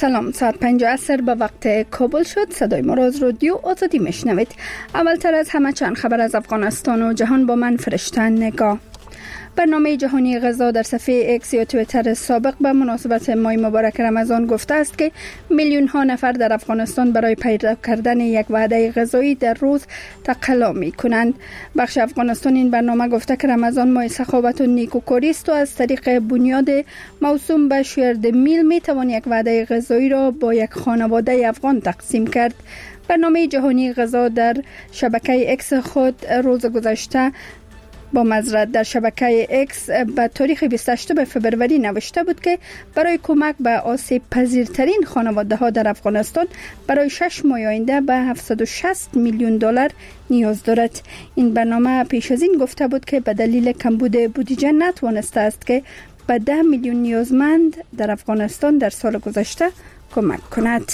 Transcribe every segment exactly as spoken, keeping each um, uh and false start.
سلام، ساعت پنج عصر به وقت کابل شد. صدای ما را از رادیو آزادی میشنوید. اولتر از همه چند خبر از افغانستان و جهان با من فرشته نگاه. برنامه جهانی غذا در صفحه اکس یا توییتر سابق به مناسبت ماه مبارک رمضان گفته است که میلیون ها نفر در افغانستان برای پیدا کردن یک وعده غذایی در روز تقلا می کنند. بخش افغانستان این برنامه گفته که رمضان ماه سخاوت و نیکوکاری است و از طریق بنیاد موسوم به شیرد میل می توان یک وعده غذایی را با یک خانواده افغان تقسیم کرد. برنامه جهانی غذا در شبکه اکس خود روز گذشته با معذرت در شبکه اکس به تاریخ بیست و هشتم فوریه نوشته بود که برای کمک به آسیب پذیرترین خانواده ها در افغانستان برای شش ماه آینده به هفتصد و شصت میلیون دلار نیاز دارد. این برنامه پیش از این گفته بود که به دلیل کمبود بودجه نتوانسته است که به ده میلیون نیازمند در افغانستان در سال گذشته کمک کند.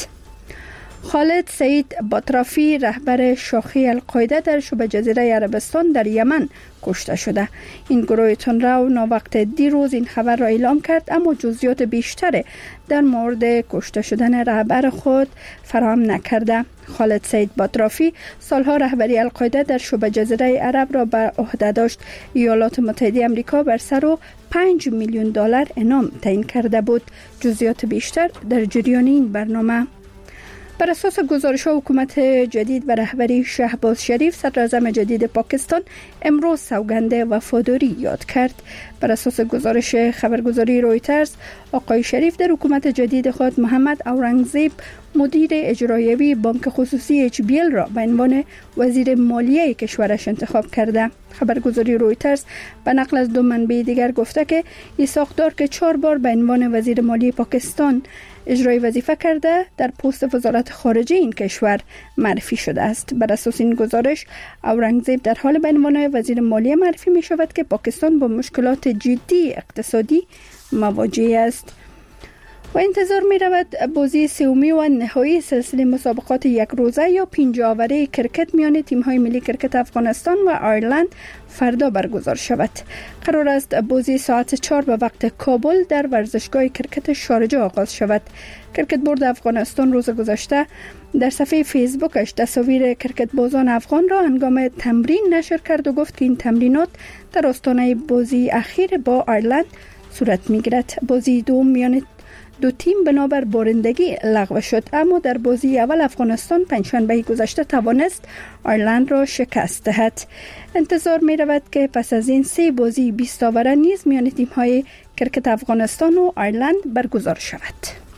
خالد سعید باطرافی رهبر شاخه القاعده در شبه جزیره عربستان در یمن کشته شده. این گروه تندرو ناوقت دیروز این خبر را اعلام کرد، اما جزئیات بیشتر در مورد کشته شدن رهبر خود فراهم نکرده. خالد سعید باطرافی سالها رهبری القاعده در شبه جزیره عرب را بر عهده داشت. ایالات متحده آمریکا بر سر او پنج میلیون دلار انعام تعیین کرده بود. جزئیات بیشتر در جریان این برنامه. بر اساس گزارش حکومت جدید و رهبری شهباز شریف، صدر اعظم جدید پاکستان امروز سوگند وفاداری یاد کرد. بر اساس گزارش خبرگزاری رویترز، آقای شریف در حکومت جدید خود محمد اورنگزیب مدیر اجرایی بانک خصوصی اچ بی ال را به عنوان وزیر مالیه کشورش انتخاب کرده. خبرگزاری رویترز به نقل از دو منبع دیگر گفته که این ساختار که چهار بار به عنوان وزیر مالیه پاکستان اجرای وظیفه کرده در پست وزارت خارجه این کشور معرفی شده است. بر اساس این گزارش، اورنگزیب در حال به عنوان وزیر مالیه معرفی می شود که پاکستان با مشکلات جدی اقتصادی مواجه است. و انتظار می رود بازی سومی و نهایی سلسله مسابقات یک روزه یا پنج آوره کرکت میان تیم های ملی کرکت افغانستان و آیرلند فردا برگزار شود. قرار است بازی ساعت چهار به وقت کابل در ورزشگاه کرکت شارجه آغاز شود. کرکت بورد افغانستان روز گذشته در صفحه فیسبوکش تصاویر کرکت بازان افغان را هنگام تمرین نشر کرد و گفت که این تمرینات در آستانه بازی اخیر با آیرلند صورت می گیرد. بازی دوم میان دو تیم بنابر بارندگی لغو شد، اما در بازی اول افغانستان پنجشنبه گذشته توانست آیرلند را شکست دهد. انتظار می رود که پس از این سه بازی بیست آوره نیز میان تیم های کرکت افغانستان و آیرلند برگزار شود.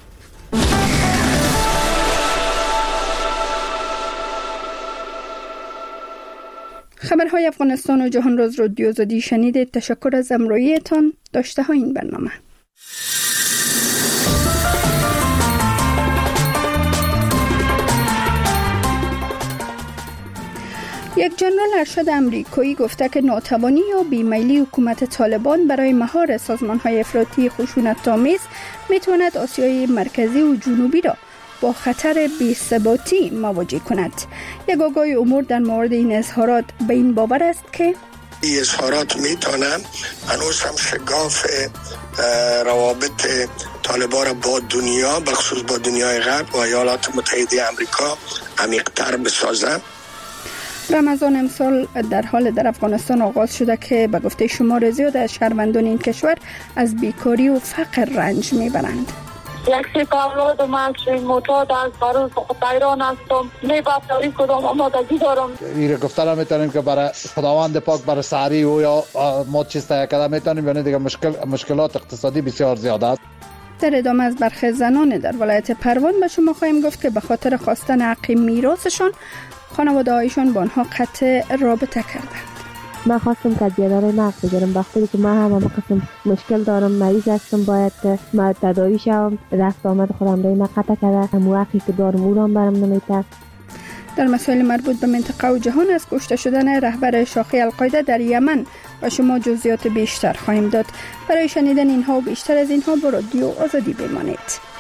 خبرهای افغانستان و جهان را از رادیو آزادی شنیدید. تشکر از همراهیتان. داشته ها این برنامه. یک جنرال ارشد امریکایی گفته که ناتوانی یا بیمیلی حکومت طالبان برای مهار سازمان‌های افراطی خشونت‌آمیز می‌تواند آسیای مرکزی و جنوبی را با خطر بی‌ثباتی مواجه کند. یک آگاهی امور در مورد این اظهارات به این باور است که این اظهارات می‌تونه هنوز هم شگاف روابط طالبان را با دنیا، بخصوص با دنیای غرب و ایالات متحده آمریکا عمیق‌تر بسازه. رمضان امسال در حال در افغانستان آغاز شده که به گفته شمار زیاد از شهروندان این کشور از بیکاری و فقر رنج میبرند. یک سپاهلود من معتاد از برای خطایران هستم، میبافری کدام آمادگی دارم. این گفته را میتونیم که برای خداوند پاک برای سحری و یا ما چیز تهیه کرده میتونیم، یعنی دیگه مشکل مشکلات اقتصادی بسیار زیاد است. در ادامه از برخی زنان در ولایت پروان به شما خواهیم گفت که به خاطر خواستن حق میراثشان خانواده هایشان با آنها قطع رابطه کردند. من خواستم که دیدار نقد بگیرم، وقتی که من هم همه قسم مشکل دارم، مریض هستم، باید که من تداوی شوم، رفت آمد خودم رای نقطع کرده، همون حقی که دارم او را برم نمیده. در مسائل مربوط به منطقه و جهان از کشته شدن رهبر شاخه القاعده در یمن و شما جزئیات بیشتر خواهیم داد. برای شنیدن اینها و بیشتر از اینها با رادیو آزادی بمانید.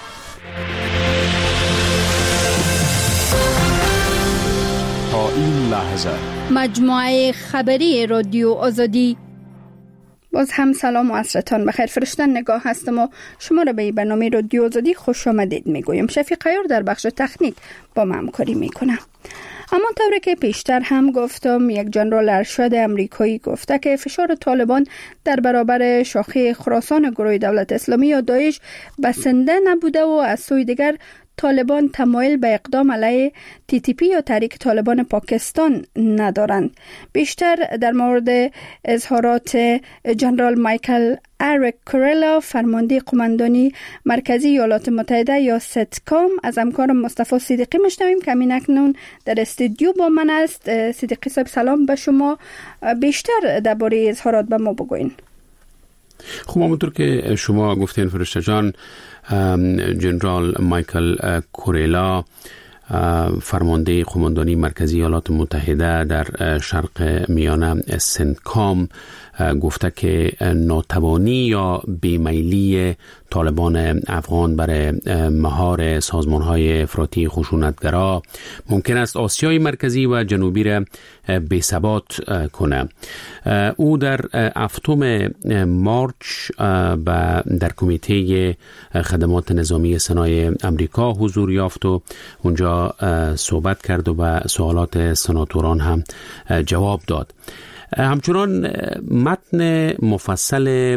تا این لحظه مجموعه خبری رادیو آزادی باز هم سلام و عصرتان بخیر. فرشتن نگاه هستم و شما را به برنامه رادیو آزادی خوش آمدید میگویم. شفیق عیار در بخش تکنیک با ما همکاری میکنه. اما طوری که پیشتر هم گفتم، یک جنرال ارشد امریکایی گفته که فشار طالبان در برابر شاخه خراسان گروه دولت اسلامی یا داعش بسنده نبوده و از سوی دیگر طالبان تمایل به اقدام علیه تی تی پی یا تحریک طالبان پاکستان ندارند. بیشتر در مورد اظهارات جنرال مایکل اریک کوریلا، فرمانده قماندانی مرکزی ایالات متحده یا ستکام، از همکارم مصطفی صدیقی میشنویم که همین اکنون در استودیو با من است. صدیقی صاحب سلام به شما. بیشتر درباره اظهارات به ما بگوین. خب همونطور که شما گفتین فرشته جان، جنرال مایکل کوریلا، فرمانده قماندانی مرکزی ایالات متحده در شرق میانه سنتکام، گفته که ناتوانی یا بیمیلی طالبان افغان برای مهار سازمان‌های افراطی خشونتگرا ممکن است آسیای مرکزی و جنوبی را بی‌ثبات کنه. او در هفتم مارچ در کمیته خدمات نظامی سنای امریکا حضور یافت و اونجا صحبت کرد و به سوالات سناتوران هم جواب داد. همچنان متن مفصل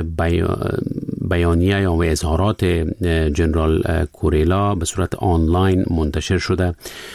بیانیه یا اظهارات جنرال کوریلا به صورت آنلاین منتشر شده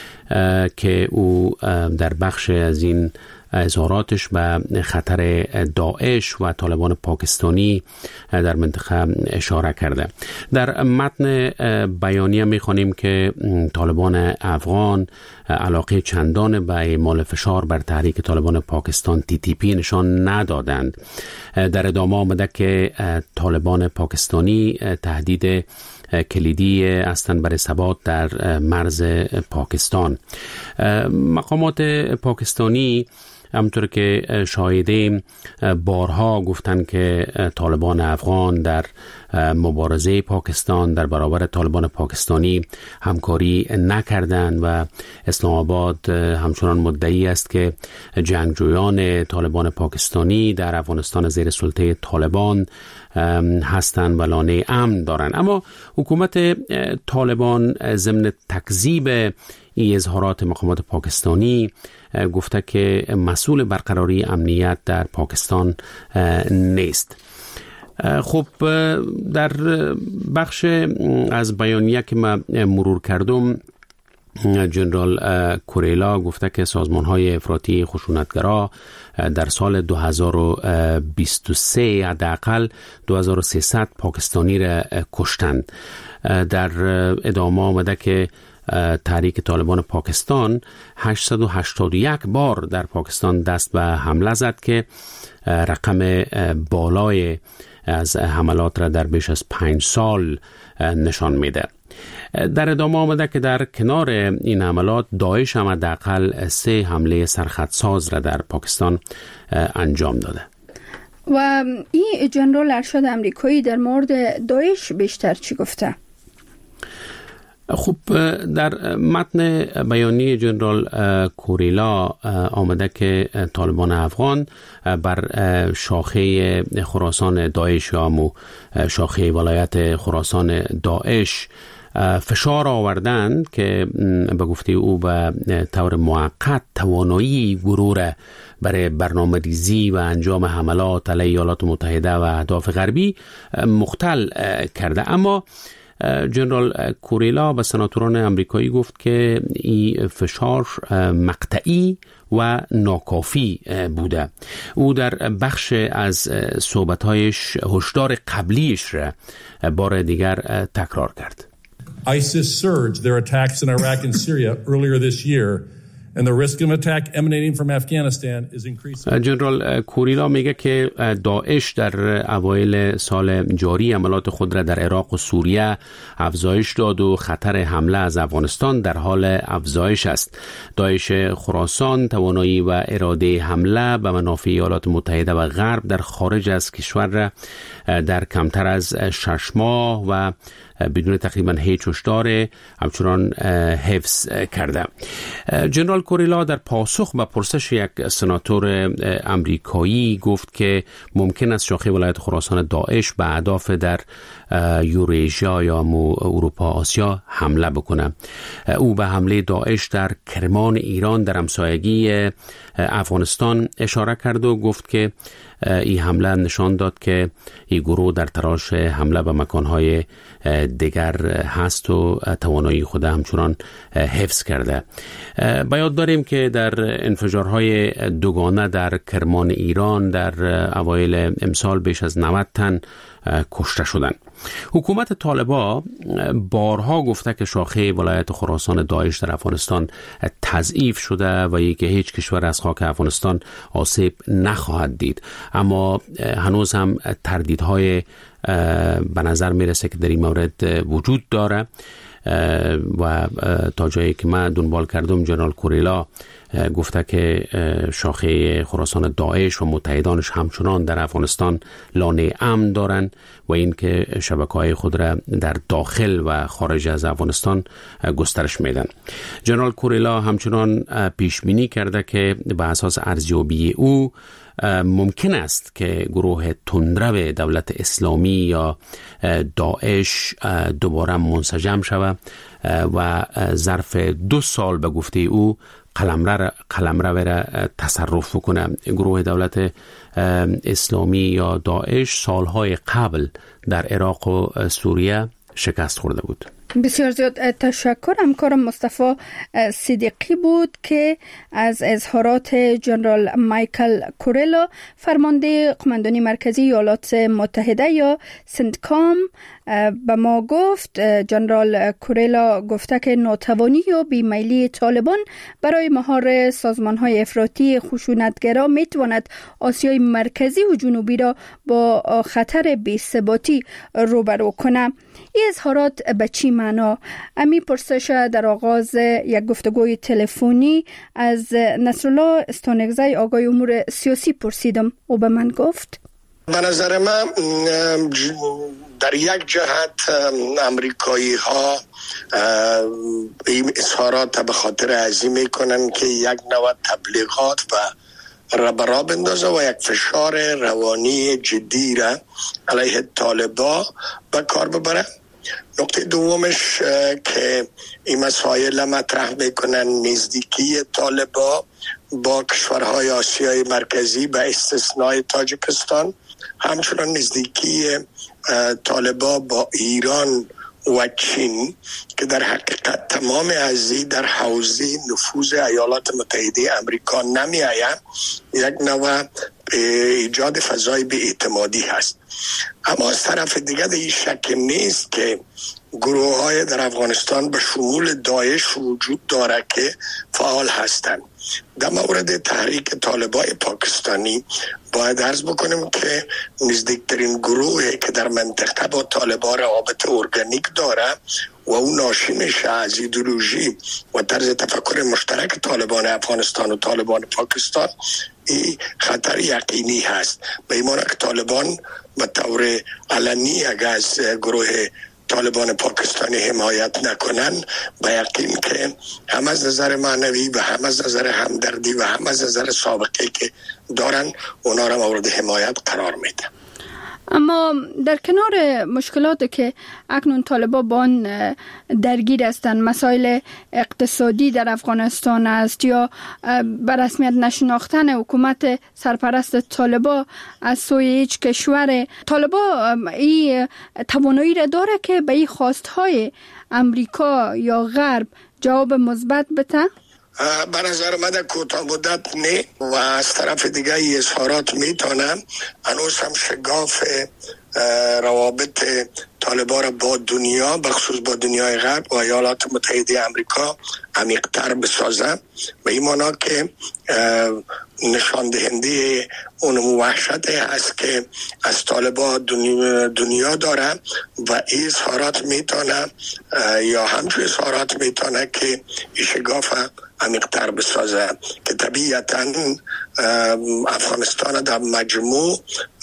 که او در بخش از این اظهاراتش به خطر داعش و طالبان پاکستانی در منطقه اشاره کرده. در متن بیانیه می‌خوانیم که طالبان افغان علاقه چندان به اعمال فشار بر تحریک طالبان پاکستان تی تی پی نشان ندادند. در ادامه آمده که طالبان پاکستانی تهدید کلیدی هستند برای ثبات در مرز پاکستان. مقامات پاکستانی همونطور که شاهدیم بارها گفتن که طالبان افغان در مبارزه پاکستان در برابر طالبان پاکستانی همکاری نکردند و اسلام آباد همچنان مدعی است که جنگجویان طالبان پاکستانی در افغانستان زیر سلطه طالبان هستند و لانه امن دارند. اما حکومت طالبان ضمن تکذیب این اظهارات مقامات پاکستانی گفته که مسئول برقراری امنیت در پاکستان نیست. خب در بخش از بیانیه که من مرور کردم، جنرال کوریلا گفته که سازمان‌های افراطی خشونتگرا در سال دو هزار و بیست و سه حداقل دو هزار و سیصد پاکستانی را کشتند. در ادامه آمده که تحریک طالبان پاکستان هشتصد و هشتاد و یک بار در پاکستان دست به حمله زد که رقم بالای از حملات را در بیش از پنج سال نشان میده. در ادامه آمده که در کنار این حملات داعش هم حداقل سه حمله سرخطساز را در پاکستان انجام داده. و این جنرال ارشد امریکایی در مورد داعش بیشتر چی گفته؟ خب در متن بیانیه جنرال کوریلا آمده که طالبان افغان بر شاخه خراسان داعش یا مو شاخه ولایت خراسان داعش فشار آوردند که به گفته او به طور موقت توانایی گروه برای برنامه ریزی و انجام حملات علیه ایالات متحده و اهداف غربی مختل کرده. اما جنرال کوریلا به سناتوران امریکایی گفت که این فشار مقطعی و ناکافی بوده. او در بخش از صحبت‌هایش هشدار قبلیش را بار دیگر تکرار کرد. ISIS surged their attacks in Iraq and Syria earlier this year. And the risk of attack emanating from Afghanistan is increasing. جنرال کوریلا میگه که داعش در اوایل سال جاری عملات خود را در عراق و سوریه افزایش داد و خطر حمله از افغانستان در حال افزایش است. داعش خراسان توانایی و اراده حمله به منافع ایالات متحده و غرب در خارج از کشور را در کمتر از شش ماه و بدون تقریبا هیچ هشدار همچنان حفظ کرده. جنرال کوریلا در پاسخ به پرسش یک سناتور امریکایی گفت که ممکن است شاخه ولایت خراسان داعش به اهداف در یوریژیا یا اروپا آسیا حمله بکنه. او به حمله داعش در کرمان ایران در همسایگی افغانستان اشاره کرد و گفت که این حمله نشان داد که این گروه در تلاش حمله به مکانهای دیگر هست و توانایی خود همچنان حفظ کرده. با یاد داریم که در انفجارهای دوگانه در کرمان ایران در اوایل امسال بیش از نود تن کشته شدند. حکومت طالبان بارها گفته که شاخه ولایت خراسان داعش در افغانستان تضعیف شده و که هیچ کشور از خاک افغانستان آسیب نخواهد دید، اما هنوز هم تردیدهای به نظر میرسه که در این مورد وجود داره و تا جایی که من دنبال کردم جنرال کوریلا گفته که شاخه خراسان داعش و متحدانش همچنان در افغانستان لانه امن دارند و این که شبکه‌های خود را در داخل و خارج از افغانستان گسترش میدن. جنرال کوریلا همچنان پیش بینی کرده که به اساس ارزیابی او ممکن است که گروه تندرو دولت اسلامی یا داعش دوباره منسجم شود و ظرف دو سال به گفته او قلمرو قلمرو را تصرف کنه. گروه دولت اسلامی یا داعش سالهای قبل در عراق و سوریه شکست خورده بود. بسیار زیاد تشکر. همکارم مصطفی صدیقی بود که از اظهارات جنرال مایکل کوریلا فرمانده قماندانی مرکزی ایالات متحده یا سنتکام به ما گفت. جنرال کوریلا گفته که ناتوانی و بیمیلی طالبان برای مهار سازمان‌های افراطی خشونتگرا میتواند آسیای مرکزی و جنوبی را با خطر بی‌ثباتی روبرو کنه. این اظهارات به چی معنا؟ امی پرسش در آغاز یک گفتگوی تلفنی از نصرالله استانگزی آقای امور سیاسی پرسیدم و به من گفت به نظر من در یک جهت امریکایی ها این اظهارات به خاطر ازی میکنن که یک نوع تبلیغات و ربرا بندازه و یک فشار روانی جدی را علیه طالبان به کار ببره. نکته دومش که این مسائل مطرح میکنن نزدیکی طالبان با کشورهای آسیای مرکزی به استثنای تاجیکستان، همچنان نزدیکی طالبان با ایران و چین که در حقیقت تمام ازی در حوزه نفوذ ایالات متحده امریکا نمی آید، یک نوع ایجاد فضای بی‌اعتمادی هست. اما از طرف دیگر این شک نیست که گروه های در افغانستان به شمول داعش وجود داره که فعال هستند. در مورد تحریک طالبان پاکستانی باید عرض بکنیم که نزدیکترین گروهی که در منطقه با طالبان روابط ارگانیک داره و اون ناشی میشه از ایدئولوژی و طرز تفکر مشترک طالبان افغانستان و طالبان پاکستان، این خطر یقینی هست. به این معنی که طالبان به طور علنی اگر از گروه طالبان پاکستانی حمایت نکنن، به یقین که هم از نظر معنوی و هم از نظر همدردی و هم از نظر سابقه که دارن اونا را مورد حمایت قرار میده. اما در کنار مشکلاتی که اکنون طالبان با آن درگیر هستند، مسائل اقتصادی در افغانستان است یا به رسمیت نشناختن حکومت سرپرست طالبان از سوی هیچ کشور، طالبان این توانایی را داره که به این خواستهای امریکا یا غرب جواب مثبت بده؟ به نظر من در کوتاه مدت نه، و از طرف دیگه ای اظهارات میتونم هنوز هم شگاف روابط طالبان با دنیا بخصوص با دنیای غرب و ایالات متحده امریکا عمیق‌تر بسازم. به این معنا که نشان دهنده اون وحشت هست که از طالبان دنیا, دنیا داره و این اظهارات میتونه یا همچون اظهارات میتونه که شگاف عمیق‌تر بسازه که طبیعتاً افغانستان در مجموع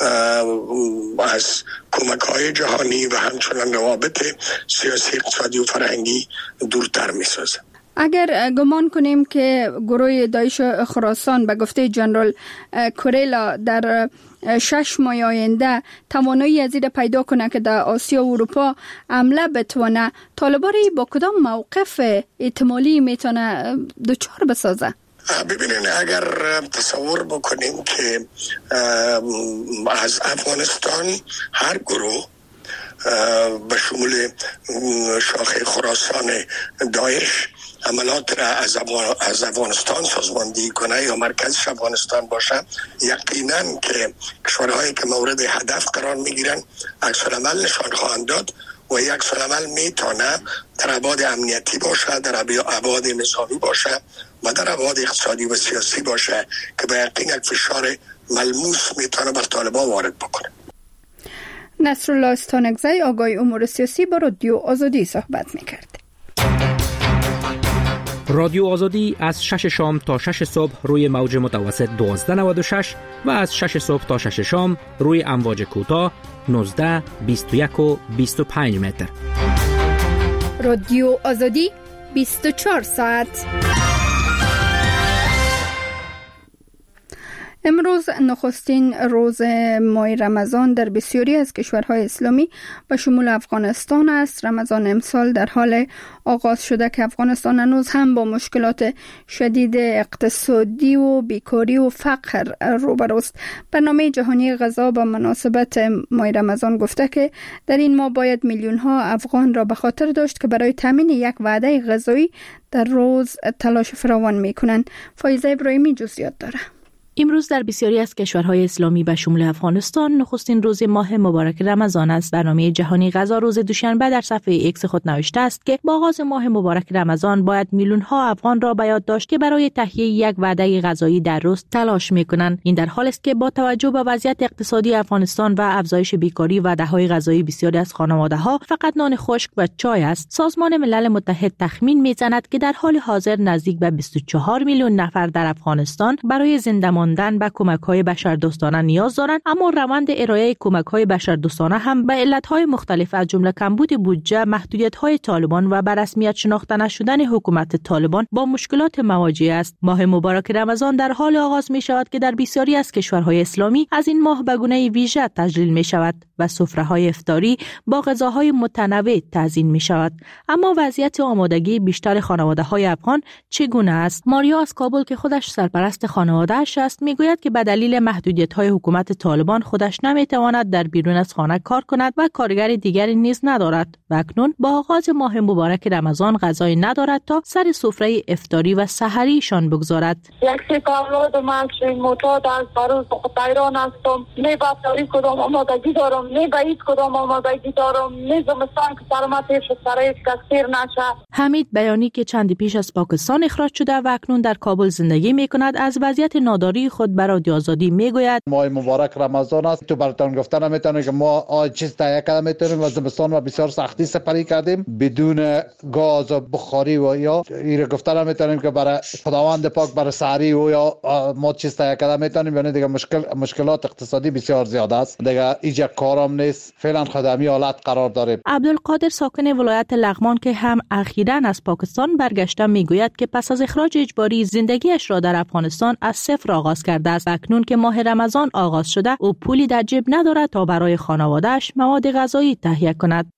از کمک‌های جهانی و همچنان روابط سیاسی، اقتصادی و فرهنگی دورتر میسازه. اگر گمان کنیم که گروه داعش خراسان به گفته جنرال کوریلا در شش ماه آینده توانایی از این پیدا کنه که در آسیا و اروپا حمله بتونه، طالبان با کدام موقف احتمالی میتونه دچار بسازه؟ ببینین اگر تصور بکنیم که از افغانستان هر گروه به شمول شاخه خراسان داعش عملات را از از افغانستان سازماندهی کنه یا مرکزش افغانستان باشه، یقینا که کشورهایی که مورد هدف قرار میگیرن عکس‌العمل نشان خواهند داد و یک عکس‌العمل میتونه در ابعاد امنیتی باشه، در ابعاد نظامی باشه و در ابعاد اقتصادی و سیاسی باشه که به یقین یک فشار ملموس میتونه بر طالبان وارد بکنه. نصرالله استانکزی آگاه امور سیاسی با رادیو آزادی صحبت میکرد. رادیو آزادی از شش شام تا شش صبح روی موج متوسط دوازده نود و شش و از شش صبح تا شش شام روی امواج کوتاه نوزده، بیست و یک و بیست و پنج متر. رادیو آزادی بیست و چهار ساعت. امروز نخستین روز ماه رمضان در بسیاری از کشورهای اسلامی به شمول افغانستان است. رمضان امسال در حال آغاز شده که افغانستان هنوز هم با مشکلات شدید اقتصادی و بیکاری و فقر روبروست. برنامه جهانی غذا به مناسبت ماه رمضان گفته که در این ماه باید میلیون ها افغان را به خاطر داشت که برای تامین یک وعده غذایی در روز تلاش فراوان میکنند. فایزه ابراهیمی جزئیات داره. امروز در بسیاری از کشورهای اسلامی به شمول افغانستان نخستین روز ماه مبارک رمضان است. برنامه جهانی غذا روز دوشنبه در صفحه ایکس خود نوشته است که با آغاز ماه مبارک رمضان باید میلیون ها افغان را به یاد داشت که برای تهیه یک وعده غذایی در روز تلاش میکنند. این در حالی است که با توجه به وضعیت اقتصادی افغانستان و افزایش بیکاری وعده‌های غذایی بسیاری از خانواده‌ها فقط نان خشک و چای است. سازمان ملل متحد تخمین میزند که در حال حاضر نزدیک به بیست و چهار میلیون نفر در افغانستان برای زنده ماندن به کمک‌های بشردوستانه نیاز دارند، اما روند ارائه کمک‌های بشردوستانه هم به علت‌های مختلف از جمله کمبود بودجه، محدودیت‌های طالبان و به رسمیت شناخته نشدن حکومت طالبان با مشکلات مواجه است. ماه مبارک رمضان در حال آغاز می‌شود که در بسیاری از کشورهای اسلامی از این ماه به گونه ویژه تجلیل می‌شود و سفره‌های افطاری با غذاهای متنوع تزیین می‌شود. اما وضعیت آمادگی بیشتر خانواده‌های افغان چگونه است؟ ماریا از کابل که خودش سرپرست خانواده‌اش است میگوید که به دلیل محدودیت‌های حکومت طالبان خودش نمی‌تواند در بیرون از خانه کار کند و کارگر دیگری نیز ندارد و اکنون با آغاز ماه مبارک رمضان غذایی ندارد تا سر سفره افطاری و سحریشان بگذارد. یک سه اولاد من معتاد از برای ایران هستم، نه با تاریخ کدام آمادگی دارم، نه با هیچ کدام آمادگی دارم، نه زمستان که سرمتش سرایش کثیر نشه. حمید بیانی که چندی پیش از پاکستان اخراج شده و اکنون در کابل زندگی می‌کند از وضعیت ناداری خود برای رادیو آزادی میگوید ماه مبارک رمضان است. تو براتون گفتن نمیتونم که ما چیز تهیه کردیم، میتونیم و زمستان و بسیار سختی سپری کردیم بدون گاز و بخاری و یا این گفتن نمیتونیم که برای خداوند پاک برای سحری و یا ما چیز تهیه کردیم میتونیم، یعنی دیگه مشکل مشکلات اقتصادی بسیار زیاد است، دیگه ایجا کارم نیست، فعلا خدمی حالت قرار داریم. عبدالقادر ساکن ولایت لغمان که هم اخیراً از پاکستان برگشته میگوید که پس از اخراج اجباری زندگیش را در افغانستان از صفر آغاز کرده است. اکنون که ماه رمضان آغاز شده او پولی در جیب ندارد تا برای خانواده‌اش مواد غذایی تهیه کند.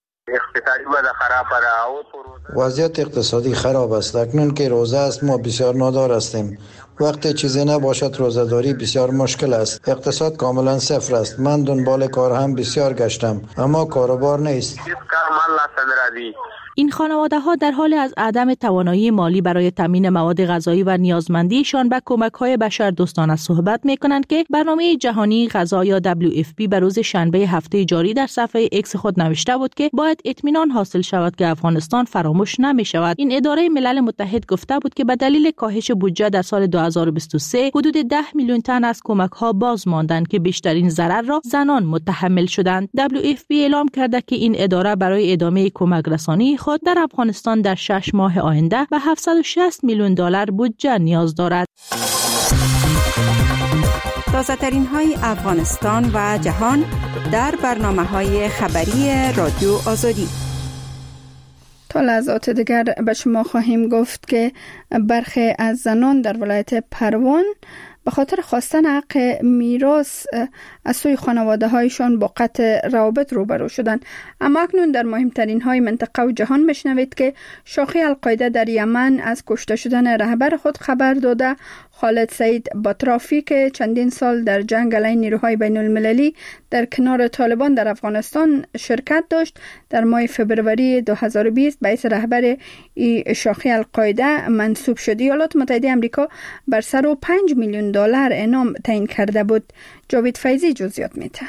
وضعیت اقتصادی خراب است. اکنون که روزه است ما بسیار نادار هستیم. وقتی چیزی نباشد روزه‌داری بسیار مشکل است. اقتصاد کاملا صفر است. من دنبال کار هم بسیار گشتم اما کاروبار نیست. این خانواده ها در حال از عدم توانایی مالی برای تامین مواد غذایی و نیازمندیشان به کمک های بشر دوستانه صحبت می کنند که برنامه جهانی غذا یا دبلیو اف پی به روز شنبه هفته جاری در صفحه ایکس خود نوشته بود که باید اطمینان حاصل شود که افغانستان فراموش نمی شود. این اداره ملل متحد گفته بود که به دلیل کاهش بودجه در سال دو هزار و بیست و سه حدود ده میلیون تن از کمک ها باز ماندند که بیشترین ضرر را زنان متحمل شدند. دبلیو اف پی اعلام کرده که این اداره برای ادامه کمک رسانی خود در افغانستان در شش ماه آینده به هفتصد و شصت میلیون دلار بودجه نیاز دارد. تازه ترین های افغانستان و جهان در برنامه های خبری رادیو آزادی. تا لحظات دیگر به شما خواهیم گفت که برخی از زنان در ولایت پروان به خاطر خواستن حق میراث از سوی خانواده هایشان با قطع روابط روبرو شدند. اما اکنون در مهمترین های منطقه و جهان میشنوید که شاخه القاعده در یمن از کشته شدن رهبر خود خبر داده. خالد سعید باطرافی که چندین سال در جنگ علیه نیروهای بین المللی در کنار طالبان در افغانستان شرکت داشت، در ماه فبروری دو هزار و بیست باعث رهبر ای شاخه القاعده منصوب شد. ایالات متحده آمریکا بر سر و پنج میلیون دلار انعام تعیین کرده بود. جاوید فیضی جزئیات میده.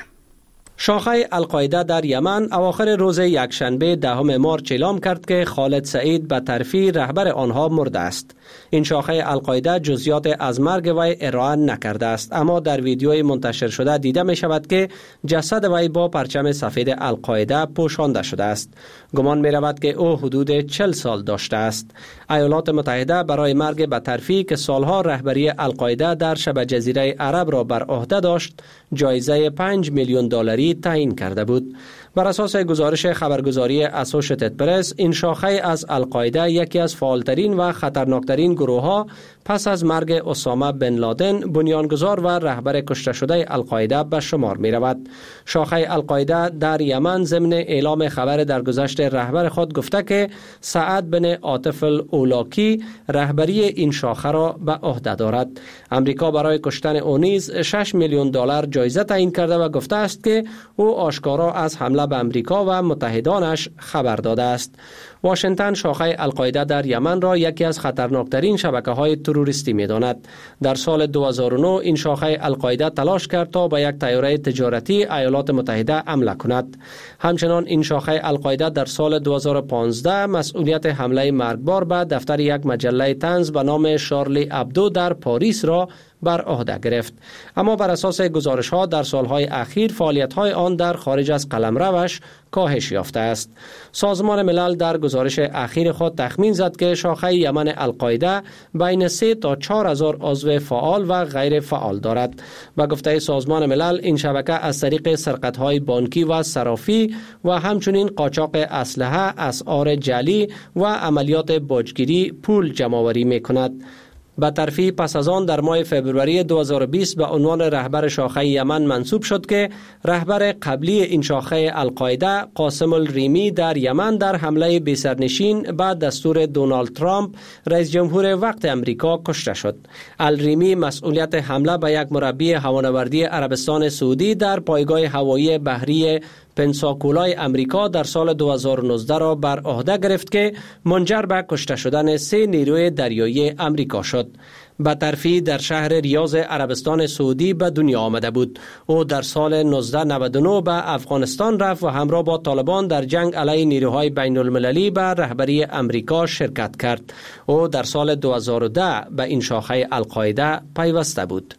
شاخه القاعده در یمن اواخر روز یکشنبه دهم مارچ اعلام کرد که خالد سعید باطرافی رهبر آنها مرده است. این شاخه القاعده جزئیات از مرگ وی ارائه نکرده است، اما در ویدیوی منتشر شده دیده می شود که جسد وی با پرچم سفید القاعده پوشانده شده است. گمان می رود که او حدود چهل سال داشته است. ایالات متحده برای مرگ باطرافی که سالها رهبری القاعده در شبه جزیره عرب را بر عهده داشت، جایزه پنج میلیون دلاری تعیین کرده بود. بر اساس گزارش خبرگزاری اسوشیتد پرس، این شاخه از القاعده یکی از فعالترین و خطرناکترین گروه‌ها پس از مرگ اسامه بن لادن بنیانگذار و رهبر کشته شده القاعده به شمار می رود. شاخه القاعده در یمن ضمن اعلام خبر درگذشت رهبر خود گفته که سعد بن عاطف الاولاکی رهبری این شاخه را به عهده دارد. امریکا برای کشتن او نیز شش میلیون دلار جایزه تعیین کرده و گفته است که او آشکارا از حمله به امریکا و متحدانش خبر داده است. واشنگتن شاخه القاعده در یمن را یکی از خطرناکترین شبکه‌های تروریستی می‌داند. در سال دو هزار و نه این شاخه القاعده تلاش کرد تا به یک طیاره تجارتی ایالات متحده حمله کند. همچنان این شاخه القاعده در سال دو هزار و پانزده مسئولیت حمله مرگبار به دفتر یک مجله طنز به نام شارلی ابدو در پاریس را بر عهده گرفت. اما بر اساس گزارش‌ها در سالهای اخیر فعالیت‌های آن در خارج از قلمروش کاهش یافته است. سازمان ملل در گزارش اخیر خود تخمین زد که شاخه یمن القاعده بین سه تا چهار هزار عضو فعال و غیر فعال دارد. با گفته سازمان ملل این شبکه از طریق سرقت‌های بانکی و صرافی و همچنین قاچاق اسلحه، اسعار جعلی و عملیات باجگیری پول جمع‌آوری می‌کند. باطرافی پس از آن در ماه فبروری دو هزار و بیست به عنوان رهبر شاخه یمن منصوب شد که رهبر قبلی این شاخه القاعده قاسم الریمی در یمن در حمله بی‌سرنشین به دستور دونالد ترامپ رئیس جمهور وقت امریکا کشته شد. الریمی مسئولیت حمله به یک مربی هوانوردی عربستان سعودی در پایگاه هوایی بحری پنساکولای امریکا در سال دو هزار و نوزده را بر عهده گرفت که منجر به کشته شدن سه نیروی دریایی امریکا شد. باطرافی در شهر ریاض عربستان سعودی به دنیا آمده بود. او در سال هزار و نهصد و نود و نه به افغانستان رفت و همراه با طالبان در جنگ علیه نیروهای بین المللی به رهبری امریکا شرکت کرد. او در سال دو هزار و ده به این شاخه القاعده پیوسته بود.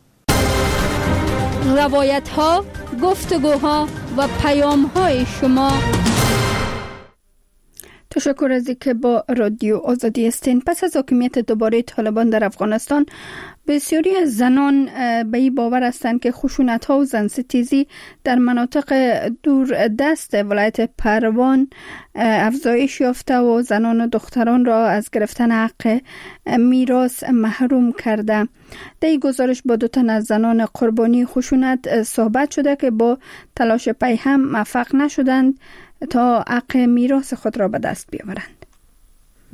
روایت ها، گفتگوها و پیام های شما. تشکر از اینکه با رادیو آزادی هستین. پس از حاکمیت دوباره طالبان در افغانستان، بسیاری از زنان به این باور هستند که خشونت ها و زنستیزی در مناطق دور دست ولایت پروان افزایش یافته و زنان و دختران را از گرفتن حق میراث محروم کرده. در این گزارش با دو تن از زنان قربانی خشونت صحبت شده که با تلاش پی هم موفق نشدند تا حق میراث خود را به دست بیاورند.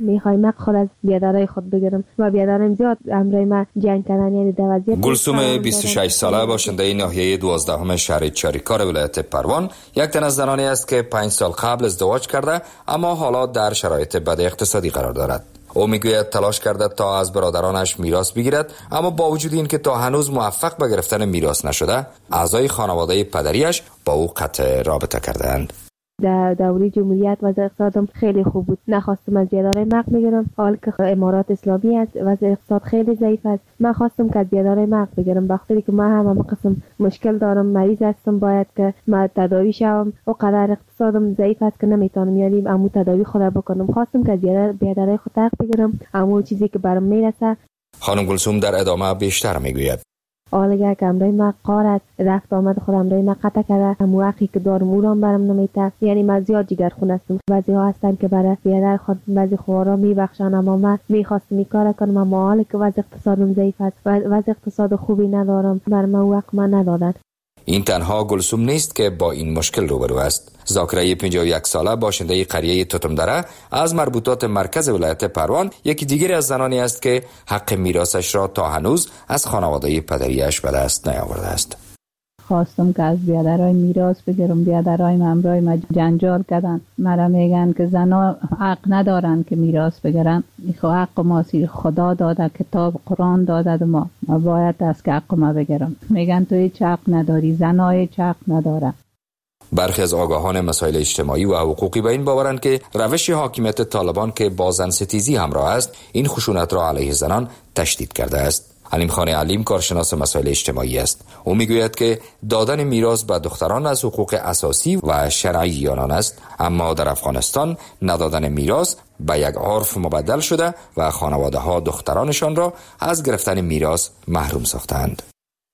میخوایم حق خود از بیادرای خود بگیرم و بیادرم زیاد امرای ما جنگ کردن، یعنی در وضعیت. گلسوم بیست و شش ساله باشنده ناحیه دوازدهم شهر چاریکار ولایت پروان یک تن از زنانی است که پنج سال قبل ازدواج کرده اما حالا در شرایط بد اقتصادی قرار دارد. او میگوید تلاش کرده تا از برادرانش میراث بگیرد اما با وجود این که تا هنوز موفق به گرفتن میراث نشده، اعضای خانواده پدریش با او قطع رابطه کردند. در دوره جمهوریت وضع اقتصادم خیلی خوب بود. نخواستم از بیادرای مق بگیرم، حال که امارات اسلامی است وضع اقتصاد خیلی ضعیف است. من خواستم که از بیادرای مق بگیرم، وقتی که من هم هم قسم مشکل دارم، مریض هستم، باید که من تداوی شوم، او قدر اقتصادم ضعیف است که نمیتونم یعنی امو تداوی خود بکنم. خواستم که از بیادرای خود حق بگیرم، امو چیزی که برام میرسه. خانم گلسوم در ادامه بیشتر میگوید آلگه که امرای ما قارت رفت آمد خود امرای ما قطع کرده، همو حقی که دارم او را برم نمیته. یعنی من زیاد جگرخون هستم. بعضی ها هستن که برای بیادر خود بعضی خوارا میبخشن، اما من میخواستم این کار کنم، اما حالی که وضع اقتصادم ضعیف است و وضع اقتصاد خوبی ندارم، بر من او حق من ندادن. این تنها گلسوم نیست که با این مشکل روبرو است. زاکرای پنجاه و یک ساله باشنده قریه توتمدره از مربوطات مرکز ولایت پروان یکی دیگر از زنانی است که حق میراثش را تا هنوز از خانواده پدریش به دست نیاورده است. خواستم که از بیادرای میراث بگیرم، بیادرای ممرای ما جنجال کردن، مرا میگن که زنا حق ندارن که میراث بگیرن. میخوا حق ما سیر خدا داده، کتاب قرآن داده، ما ما باید از که حق ما بگیرم. میگن تو هیچ حق نداری، زنا هیچ حق نداره. برخی از آگاهان مسائل اجتماعی و حقوقی به این باورند که روش حاکمیت طالبان که با زن ستیزی همراه است، این خشونت را علیه زنان تشدید کرده است. علیم خان علیم کارشناس مسائل اجتماعی است. او میگوید که دادن میراث به دختران از حقوق اساسی و شرعی آنان است، اما در افغانستان ندادن میراث به یک عرف مبدل شده و خانواده ها دخترانشان را از گرفتن میراث محروم ساختند.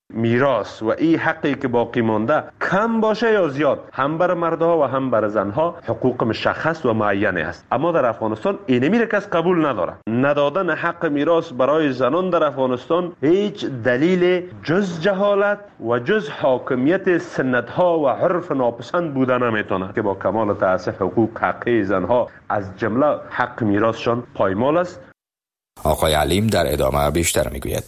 میراث و این حقی که باقی مانده کم باشه یا زیاد، هم بر مردها و هم بر زنها حقوق مشخص و معینه است، اما در افغانستان اینمی را کس قبول نداره. ندادن حق میراث برای زنان در افغانستان هیچ دلیل جز جهالت و جز حاکمیت سنتها و عرف ناپسند بوده نمیتونه که با کمال تاسف حقوق حقی زنها از جمله حق میراثشان پایمال است. آقای علیم در ادامه بیشتر میگوید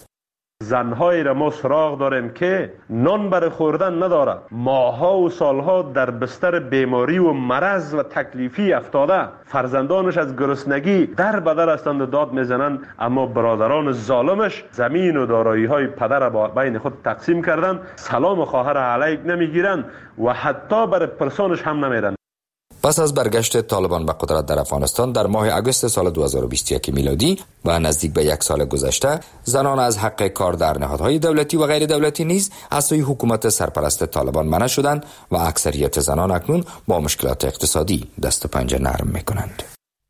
زنهایی را ما سراغ داریم که نان برای خوردن نداره، ماها و سالها در بستر بیماری و مرض و تکلیفی افتاده، فرزندانش از گرسنگی در بدر هستند داد میزنند، اما برادران ظالمش زمین و دارایی های پدر را بین خود تقسیم کردن، سلام خواهر علیک نمیگیرن و حتی برای پرسانش هم نمیرن. پس از برگشت طالبان به قدرت در افغانستان در ماه اگست سال دو هزار و بیست و یک میلادی و نزدیک به یک سال گذشته، زنان از حق کار در نهادهای دولتی و غیر دولتی نیز از سوی حکومت سرپرست طالبان منع شدند و اکثریت زنان اکنون با مشکلات اقتصادی دست و پنجه نرم میکنند.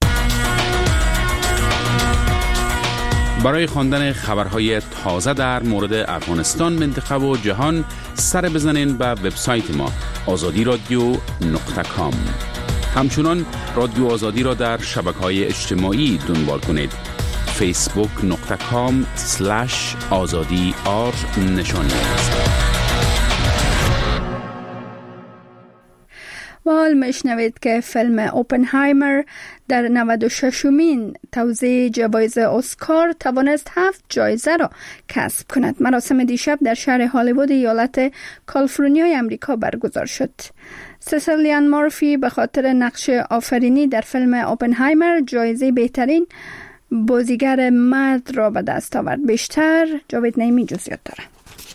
برای خواندن خبرهای تازه در مورد افغانستان، منطقه و جهان سر بزنین به وبسایت ما آزادی رادیو نقطه کام. همچنان رادیو آزادی را در شبکه‌های اجتماعی دنبال کنید. فیسبوک نقطه کام سلش آزادی آر نشانی و حال میشنوید که فیلم اوپنهایمر در نود و ششمین توزیع جوایز اسکار توانست هفت جایزه را کسب کند. مراسم دیشب در شهر هالیوود ایالت کالیفرنیا امریکا برگزار شد. سیسیلیان مورفی به خاطر نقش آفرینی در فیلم اوپنهایمر جایزه بهترین بازیگر مرد را به دست آورد. بیشتر جاوید نعیمی جزئیات دارد.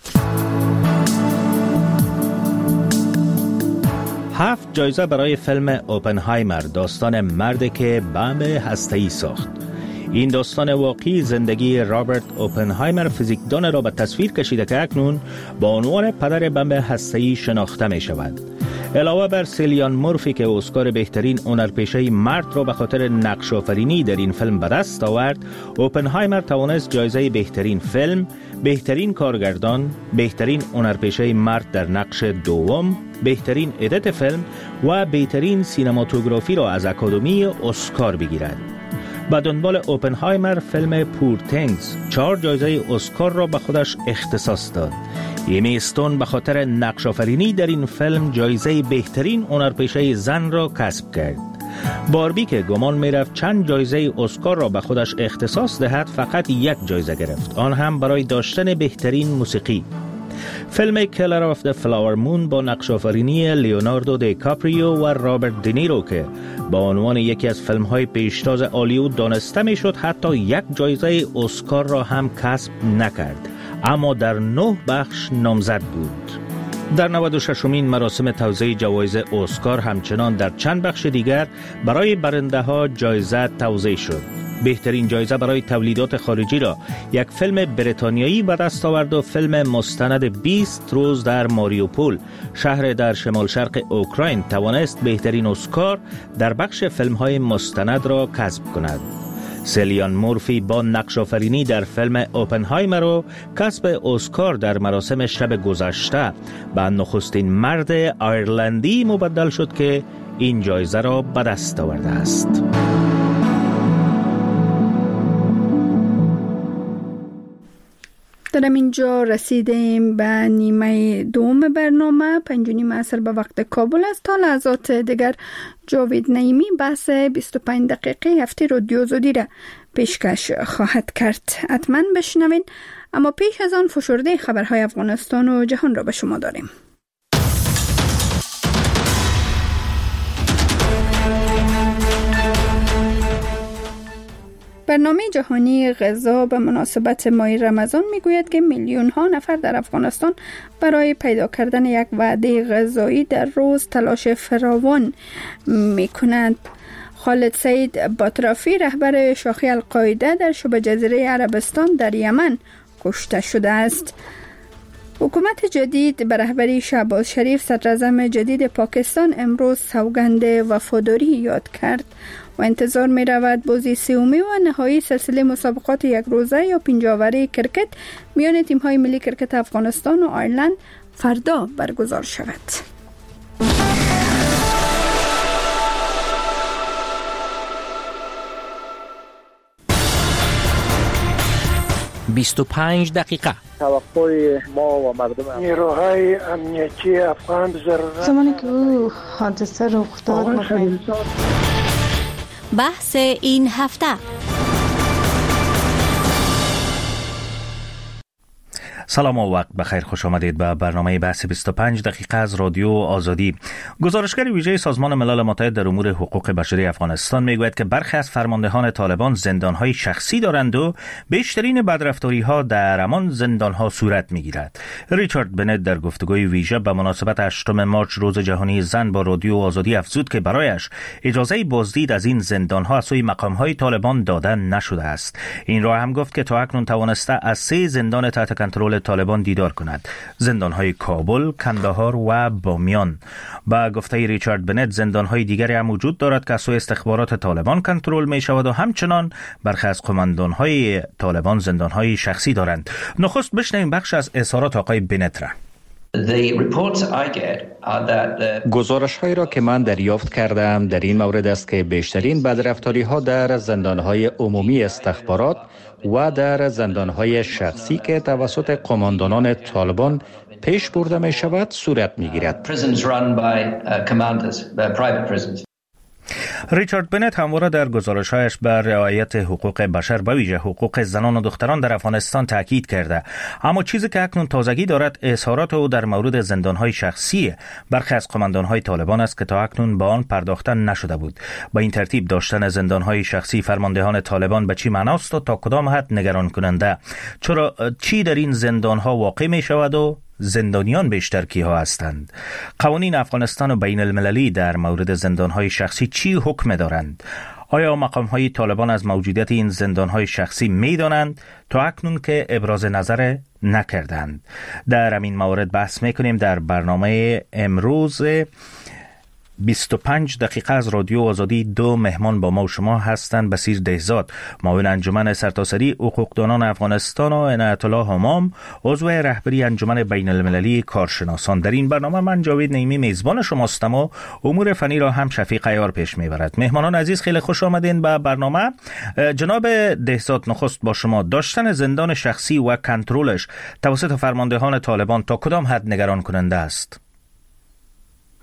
هفت جایزه برای فیلم اوپنهایمر، داستان مردی که بمب هسته‌ای ساخت. این داستان واقعی زندگی رابرت اوپنهایمر، فیزیکدان را به تصویر کشیده که اکنون با عنوان پدر بمب هسته‌ای شناخته می شود. علاوه بر سیلیان مورفی که اسکار بهترین هنرپیشه مرد را به خاطر نقش آفرینی در این فیلم به دست آورد، اوپنهایمر توانست جایزه بهترین فیلم، بهترین کارگردان، بهترین هنرپیشه مرد در نقش دوم، بهترین ادیت فیلم و بهترین سینماتوگرافی را از اکادمی اسکار بگیرد. به دنبال اوپنهایمر فیلم پور تینگز چهار جایزه اسکار را به خودش اختصاص داد. ایمی استون به خاطر نقش آفرینی در این فیلم جایزه بهترین هنرپیشه زن را کسب کرد. باربی که گمان می‌رفت چند جایزه اسکار را به خودش اختصاص دهد فقط یک جایزه گرفت، آن هم برای داشتن بهترین موسیقی. فیلم کلر آف د فلاور مون با نقش‌آفرینی لیوناردو دیکاپریو و رابرت دنیرو که با عنوان یکی از فیلم‌های پیشتاز هالیوود دانسته می‌شد، حتی یک جایزه اسکار را هم کسب نکرد، اما در نه بخش نامزد بود. در نود و ششمین مراسم توزیع جوایز اسکار همچنان در چند بخش دیگر برای برنده‌ها جایزه توزیع شد. بهترین جایزه برای تولیدات خارجی را یک فیلم بریتانیایی به دست آورد و فیلم مستند بیست روز در ماریوپول، شهر در شمال شرق اوکراین، توانست بهترین اسکار در بخش فیلم‌های مستند را کسب کند. سلیان مورفی با نقش آفرینی در فیلم اوپنهایمر و کسب اسکار در مراسم شب گذشته به نخستین مرد آیرلندی مبدل شد که این جایزه را به دست آورده است. در اینجا رسیدیم به نیمه دوم برنامه. پنج و نیم عصر به وقت کابل است. تا لحظات دیگر جاوید نعیمی بحث بیست و پنج دقیقه هفته رادیو آزادی را پیشکش خواهد کرد. حتما بشنوین. اما پیش از آن فشرده خبرهای افغانستان و جهان را به شما داریم. برنامه جهانی غذا به مناسبت ماه رمضان میگوید که میلیون ها نفر در افغانستان برای پیدا کردن یک وعده غذایی در روز تلاش فراوان میکنند. خالد سعید باطرافی رهبر شاخه القاعده در شبه جزیره عربستان در یمن کشته شده است. حکومت جدید به رهبری شهباز شریف صدراعظم جدید پاکستان امروز سوگند وفاداری یاد کرد و انتظار می رود بازی سومی و نهایی سلسله مسابقات یک روزه یا پنجاوره کرکت میان تیم های ملی کرکت افغانستان و آیرلند فردا برگزار شود. بیست و پنج دقیقه. توقع ما و مردم نیروهای امنیتی افغان ضرورت زمانی که او حادثه رخ داد بحث این هفته. سلام و وقت بخیر، خوش آمدید به برنامه بحث بیست و پنج دقیقه از رادیو آزادی. گزارشگر ویژه سازمان ملل متحد در امور حقوق بشری افغانستان میگوید که برخی از فرماندهان طالبان زندانهای شخصی دارند و بیشترین بدرفتاری‌ها در همان زندانها صورت میگیرد. ریچارد بنت در گفتگوی ویژه به مناسبت هشتم مارچ روز جهانی زن با رادیو آزادی افزود که برایش اجازه بازدید از این زندانها از سوی مقام‌های طالبان داده نشده است. این را هم گفت که تا اکنون توانسته از سه زندان تحت کنترل طالبان دیدار کند: زندان‌های کابل، کندهار و بامیان. با گفته ریچارد بنت زندان‌های دیگری هم وجود دارد که از سوی استخبارات طالبان کنترل می‌شود و همچنان برخی از قماندان‌های طالبان زندان‌های شخصی دارند. نخست بشنویم بخش از اظهارات آقای بنت را. گزارش‌هایی را که من دریافت کردم در این مورد است که بیشترین بدرفتاری‌ها در زندان‌های عمومی استخبارات و در زندان‌های شخصی که توسط قماندانان طالبان پیش برده می‌شود صورت می‌گیرد. ریچارد بنت همواره در گزارش‌هایش بر رعایت حقوق بشر به ویژه حقوق زنان و دختران در افغانستان تاکید کرده، اما چیزی که اکنون تازگی دارد اظهارات او در مورد زندان‌های شخصی برخی از قماندان‌های طالبان است که تا اکنون به آن پرداخته نشده بود. با این ترتیب داشتن زندان‌های شخصی فرماندهان طالبان به چی معناست و تا کدام حد نگران کننده؟ چرا چی در این زندان‌ها واقع می‌شود و زندانیان بیشتر کیها هستند؟ قوانین افغانستان و بین المللی در مورد زندانهای شخصی چی حکم دارند؟ آیا مقامهای طالبان از موجودیت این زندانهای شخصی می دانند تا اکنون که ابراز نظر نکردند؟ در همین مورد بحث می کنیم در برنامه امروز بیست و پنج دقیقه از رادیو آزادی. دو مهمان با ما و شما هستند: بصیر دهزاد، معاون انجمن سرتاسری حقوقدانان افغانستان، و عنایت الله همام، عضو رهبری انجمن بین المللی کارشناسان. در این برنامه من جاوید نعیمی میزبان شماستم و امور فنی را هم شفیق عیار پیش میبرد. مهمانان عزیز خیلی خوش آمدین به برنامه. جناب دهزاد، نخست با شما، داشتن زندان شخصی و کنترلش توسط فرماندهان طالبان تا کدام حد نگران کننده است؟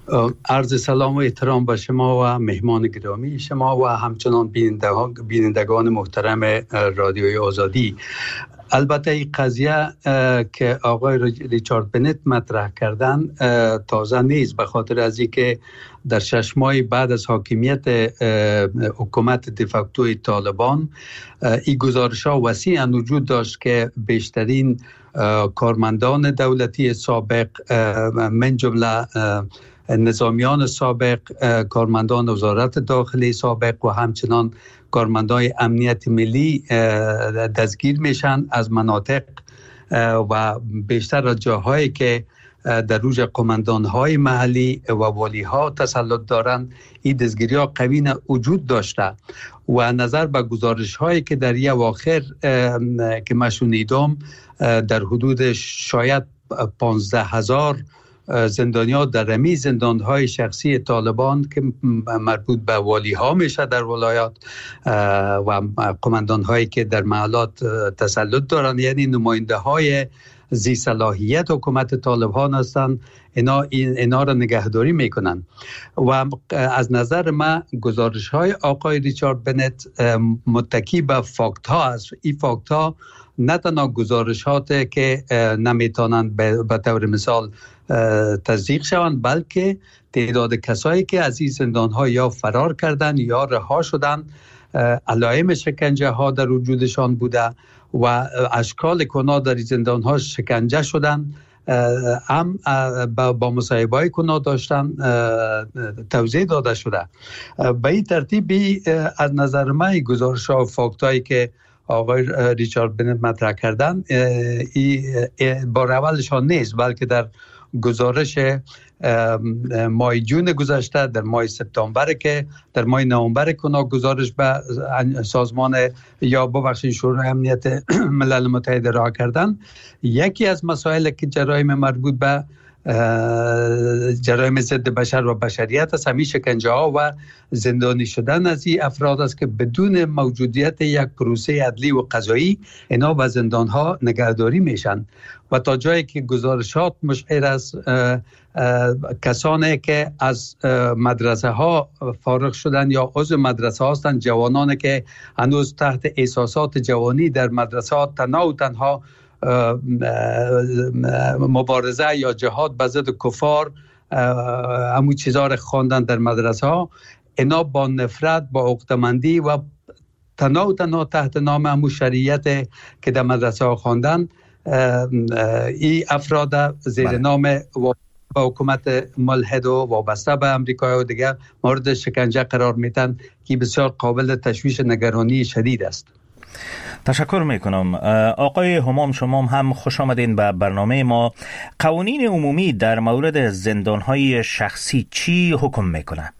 عرض سلام و احترام به شما و مهمان گرامی شما و همچنان بینندگان محترم رادیوی آزادی. البته این قضیه که آقای ریچارد بنت مطرح کردن تازه نیست، به خاطر از اینکه در شش ماه بعد از حاکمیت حکومت دفاکتوی طالبان این گزارش ها وسیعا وجود داشت که بیشترین کارمندان دولتی سابق من جمله نظامیان سابق، کارمندان وزارت داخلی سابق و همچنان کارمندان امنیت ملی دستگیر میشن از مناطق و بیشتر از جاهایی که در روز قماندان‌های محلی و والی‌ها تسلط دارند این دستگیری ها قوی وجود داشته و نظر به گزارش‌هایی که در یه اواخر که من شنیدم در حدود شاید پانزده هزار زندانیان در رمی زندانهای شخصی طالبان که مربوط به والی ها میشه در ولایات و قماندان هایی که در محلات تسلط دارن، یعنی نماینده های ذی صلاحیت حکومت طالبان هستند، اینا اینا را نگهداری میکنن و از نظر من گزارش های آقای ریچارد بنت متکی به فاکت ها است. این فاکت ها نه تنها گزارشاتی که نمیتونن به طور مثال تصدیق شوند، بلکه تعداد کسایی که از این زندان ها یا فرار کردن یا رها شدن، علائم شکنجه ها در وجودشان بوده و اشکال کنا در زندان ها شکنجه شدن، هم با مصاحبه های کنا داشتن توضیح داده شده. به این ترتیبی از نظر من گزارش ها و فاکت هایی که آقای ریچارد بنت مطرح کردن با اولشان نیست، بلکه در گزارش ماه جون گذشته، در ماه سپتامبر که در ماه نوامبر کنا گزارش به سازمان یا ببخشید شورای امنیت ملل متحد ارائه کردن، یکی از مسائل که جرایم مربوط به جرایم ضد بشر و بشریت است همین شکنجه ها و زندانی شدن از این افراد است که بدون موجودیت یک پروسه عدلی و قضایی اینا به زندان ها نگهداری میشن و تا جایی که گزارشات مشعر از کسانی که از مدرسه ها فارغ شدن یا عضو مدرسه هستند، جوانانی که هنوز تحت احساسات جوانی در مدرسه ها تنها و تنها مبارزه یا جهاد به ضد کفار همون چیزا رو خواندن در مدرسه ها، اینا با نفرت، با عقده‌مندی و تنها و تنها تحت نام همون شریعت که در مدرسه ها خواندن این افراد زیر نام و با حکومت ملحد و وابسته به امریکا و دیگر مورد شکنجه قرار میدن که بسیار قابل تشویش نگرانی شدید است. تشکر میکنم. آقای همام، شما هم خوش آمدین به برنامه ما. قوانین عمومی در مورد زندانهای شخصی چی حکم میکنه؟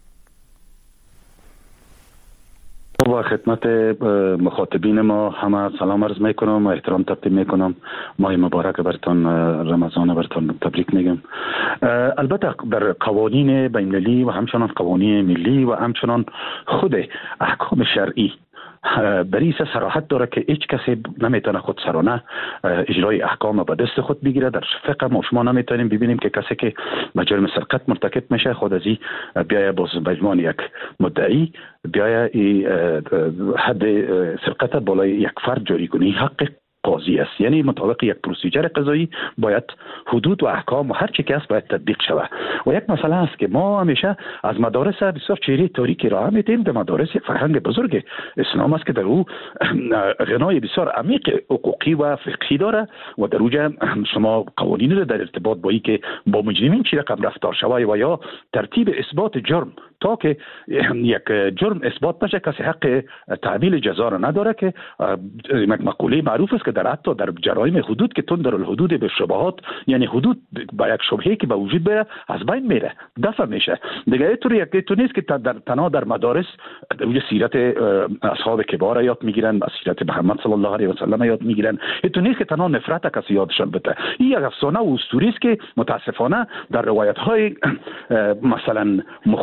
با خدمت مخاطبین ما همه سلام عرض میکنم و احترام تقدیم میکنم. ماه مبارک برتان، رمضان برتان تبریک میگم. البته در قوانین بین المللی و همچنان قوانین ملی و همچنان خود احکام شرعی بریس صراحت داره که هیچ کسی نمیتونه خود سرانه اجرای احکام به دست خود بگیره. در فقه ما شما نمیتونیم ببینیم که کسی که به جرم سرقت مرتکب میشه خود ازی بیایه باز به عنوان یک مدعی بیایه حد سرقت بالای یک فرد جاری کنه. حق قاضی است، یعنی مطابق یک پروسیجر قضایی باید حدود و احکام و هر چی که است باید تطبیق شود. و یک مسئله است که ما همیشه از مدارس بسیار چهره تاریکی راه میدیم. در مدارس یک فرهنگ بزرگ اسلام است که در او غنای بسیار عمیق حقوقی و فقهی داره و در اوجه شما قوانین را در ارتباط با اینکه با مجرمین چی رقم رفتار شود و یا ترتیب اثبات جرم تا که یک جرم اثبات نشه کسی حق تعمیل جزا را نداره، که یک مقوله معروف است که در حتی در جرایم حدود که تندر الحدود به شبهات، یعنی حدود با یک شبهه که به وجود بیاره از بین میره، دفع میشه. دیگه اینطوری یک تو نیست که در تنها در مدارس در سیرت اصحاب کبار یاد میگیرن، سیرت محمد صلی الله علیه و سلم یاد میگیرن. این تو نیست که تنها نفرت کسی یادشان بده. این یک افسانه و اسطوره است که متاسفانه در روایت های مثلا مخالفین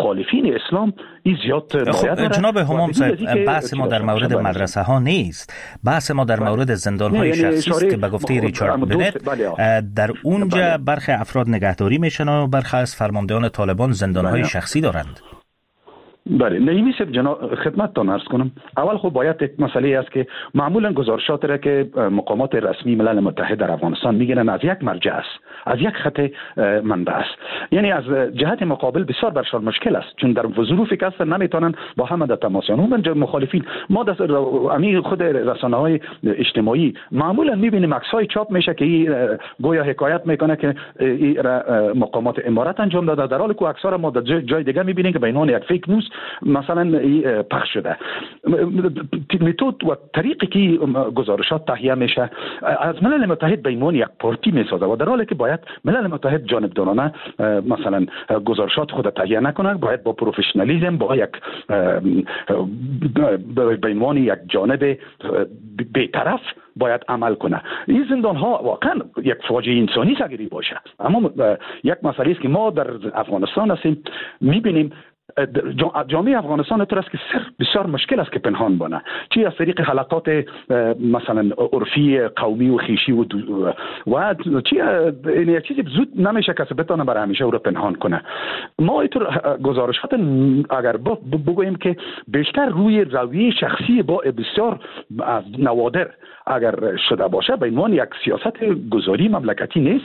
دین اسلام این زیاد مایه داره. جناب همام صاحب، بحث ما در مورد مدرسه ها نیست، بحث ما در مورد زندان های شخصی است که به گفته ریچارد بنت در اونجا برخی افراد نگهداری میشن و برخی از فرماندهان طالبان زندان های شخصی دارند. بله، نمیشه جناب خدمتتان عرض کنم. اول خب باید یک مسئله است که معمولا گزارشات را که مقامات رسمی ملل متحد در افغانستان میگیرن از یک مرجع است، از یک خط منبع است. یعنی از جهت مقابل بسیار برشان مشکل است، چون در ظروفی که هستن نمیتونن با هم در تماس یابند. مخالفین ما در امی خود رسانه‌های اجتماعی معمولا میبینیم عکس‌های چاپ میشه که این گویا حکایت میکنه که این مقامات امارات انجام داده، در حالی که عکس‌ها را ما در جای دیگه میبینیم که به عنوان یک فیک نیوز مثلا پخش شده. متد و طریقی که گزارشات تهیه میشه از ملل متحد به عنوان یک پارتی میسازه و در حالی که باید ملل متحد جانبدارانه مثلا گزارشات خود تهیه نکنه، باید با پروفشنالیسم، با یک به عنوان یک جانب بی‌طرف باید عمل کنه. این زندان ها واقعا یک فاجعه انسانی سگری باشه، اما یک مسئله است که ما در افغانستان هستیم میبینیم. جامعه افغانستان طور است که سر بسیار مشکل است که پنهان بانه، چی از طریق حلقات مثلا عرفی قومی و خیشی و و چی این یک چیزی زود نمیشه کسی بتونه برای همیشه او را پنهان کنه. ما اینطور گزارشات اگر بگوییم که بیشتر روی رویه شخصی با بسیار از نوادر اگر شده باشه به عنوان یک سیاست گذاری مملکتی نیست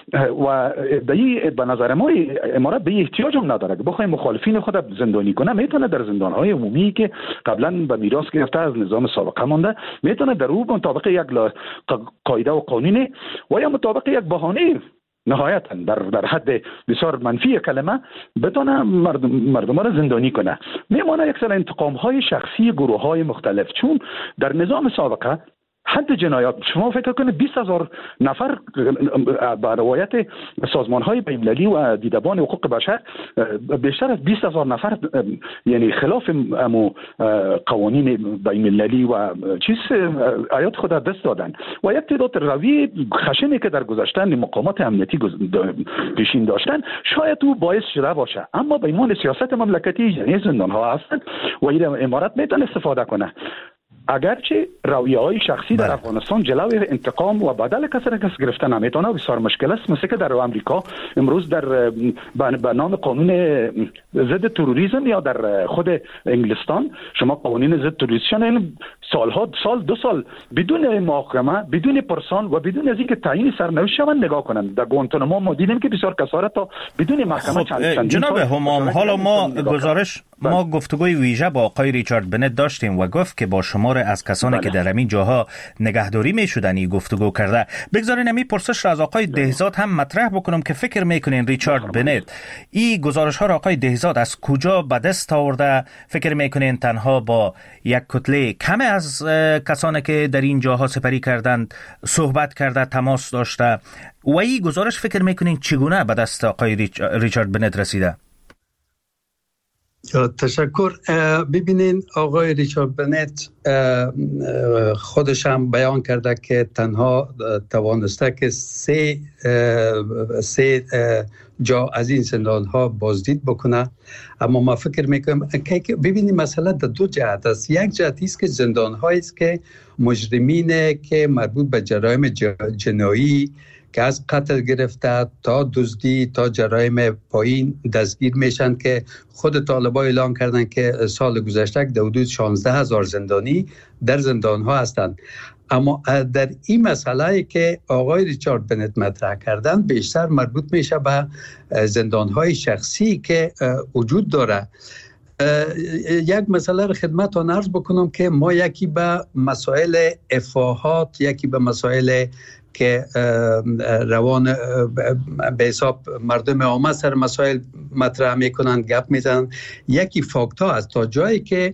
و به نظر ما امارات به احتیاج هم نداره که بخوایم مخالفین خود زندانی کنه. میتونه در زندان‌های عمومی که قبلا به میراث گرفته از نظام سابقه مانده، میتونه در او مطابق یک قاعده و قانون و یا مطابق یک بهانه نهایتا در در حد بسیار منفی کلمه بتونه مردم مردم را زندانی کنه. میمونه یک سری انتقام‌های شخصی گروه‌های مختلف، چون در نظام سابقه حد جنایات شما فکر کنید بیست هزار نفر به روایت سازمان‌های بین‌المللی و دیدبان حقوق بشر بیشتر از بیست هزار نفر یعنی خلاف امو قوانین بین‌المللی و چیز حیات خود دست دادن و یک تعداد روی خشنی که در گذشتن مقامات امنیتی پیشین داشتن شاید او باعث شده باشه، اما به عنوان سیاست مملکتی یعنی زندان‌ها هستند و این امارات میتونه استفاده کنه. اگرچه رویه‌های شخصی در افغانستان جلوی انتقام و بدل کسی را کس گرفتن نمیتونه، بسیار مشکل است. مثل که در آمریکا امروز در به نام قانون ضد تروریسم یا در خود انگلستان شما قوانین ضد تروریسم سالها سال دو سال بدون محاکمه، بدون پرسان و بدون از اینکه تعیین سرنوشت شوند نگاه کنند. در گوانتانامو ما دیدیم که بسیار کسا را تا بدون محکمه چند جناب همام، حالا ما گزارش ما گفتگوی ویژه با آقای ریچارد بنت داشتیم و گفت که با شمار از کسانی بله. که در همین جاها نگهداری میشدن گفتگو کرده. بگذارین همین پرسش را از آقای دهزاد هم مطرح بکنم که فکر میکنین ریچارد بنت این گزارش ها را آقای دهزاد از کجا به دست آورده؟ فکر میکنین تنها با یک کتله کم از کسانی که در این جاها سپری کردند صحبت کرده، تماس داشته و این گزارش فکر میکنین چگونه به دست آقای ریچارد بنت رسیده؟ تشکر. ببینین آقای ریچارد بنت خودش هم بیان کرده که تنها توانسته که سه سه جا از این زندان ها بازدید بکنه، اما ما فکر میکنم که ببینیم مسئله در دو جهت است. یک جهتی است که زندان هایی است که مجرمین که مربوط به جرایم جنایی که از قتل گرفته تا دزدی تا جرایم پایین دستگیر میشن که خود طالبان اعلان کردن که سال گذشته در حدود شانزده هزار زندانی در زندان ها هستند. اما در این مسئله که آقای ریچارد بنت مطرح کردن بیشتر مربوط میشه به زندان های شخصی که وجود داره. یک مسئله رو خدمتتان عرض بکنم که ما یکی به مسائل افاهات، یکی به مسائل که روان به حساب مردم عامه سر مسائل مطرح میکنن گپ میزنن. یکی فاکتا است تا جایی که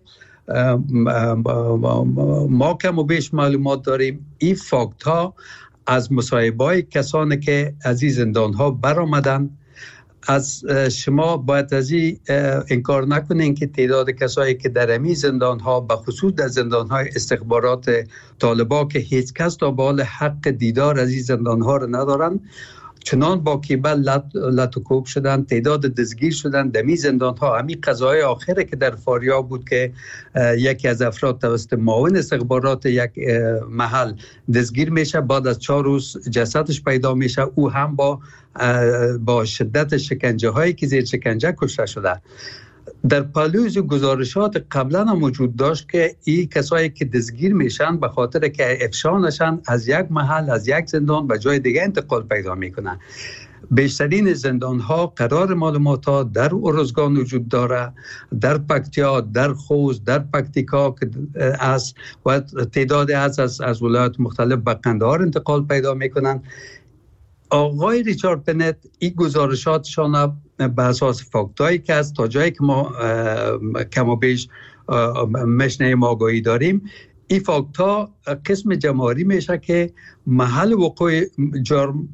ما کم و بیش معلومات داریم این فاکتا از مصاحبه‌های کسانی که از این زندان‌ها برآمدن. از شما باید از این انکار نکنین که تعداد کسایی که در همین زندان‌ها به خصوص در زندان‌های استخبارات طالبان که هیچ کس تا به حال حق دیدار از این زندان‌ها رو ندارن، چنان با کیبل لط, لط و کوب شدن، تعداد دزگیر شدن دمی زندان ها. همین قضای آخره که در فاریاب بود که یکی از افراد توسط معاون استخبارات یک محل دزگیر میشه، بعد از چهار روز جسدش پیدا میشه، او هم با با شدت شکنجه هایی که زیر شکنجه کشته شده. در پالوز گزارشات قبلا هم وجود داشت که این کسایی که دزگیر میشن به خاطر که افشا نشن از یک محل از یک زندان به جای دیگه انتقال پیدا میکنن. بیشترین زندان ها قرار معلومات ها در ارزگان وجود داره، در پکتیا، در خوست، در پکتیکا که از و تعداد از از, از ولایات مختلف به قندهار انتقال پیدا میکنن. آقای ریچارد بنت این گزارشاتشان به اساس فاکتایی که از تا جایی که ما کم و بیش مشنیم آگاهی داریم، این فاکتا قسم جماری میشه که محل وقوع جرم،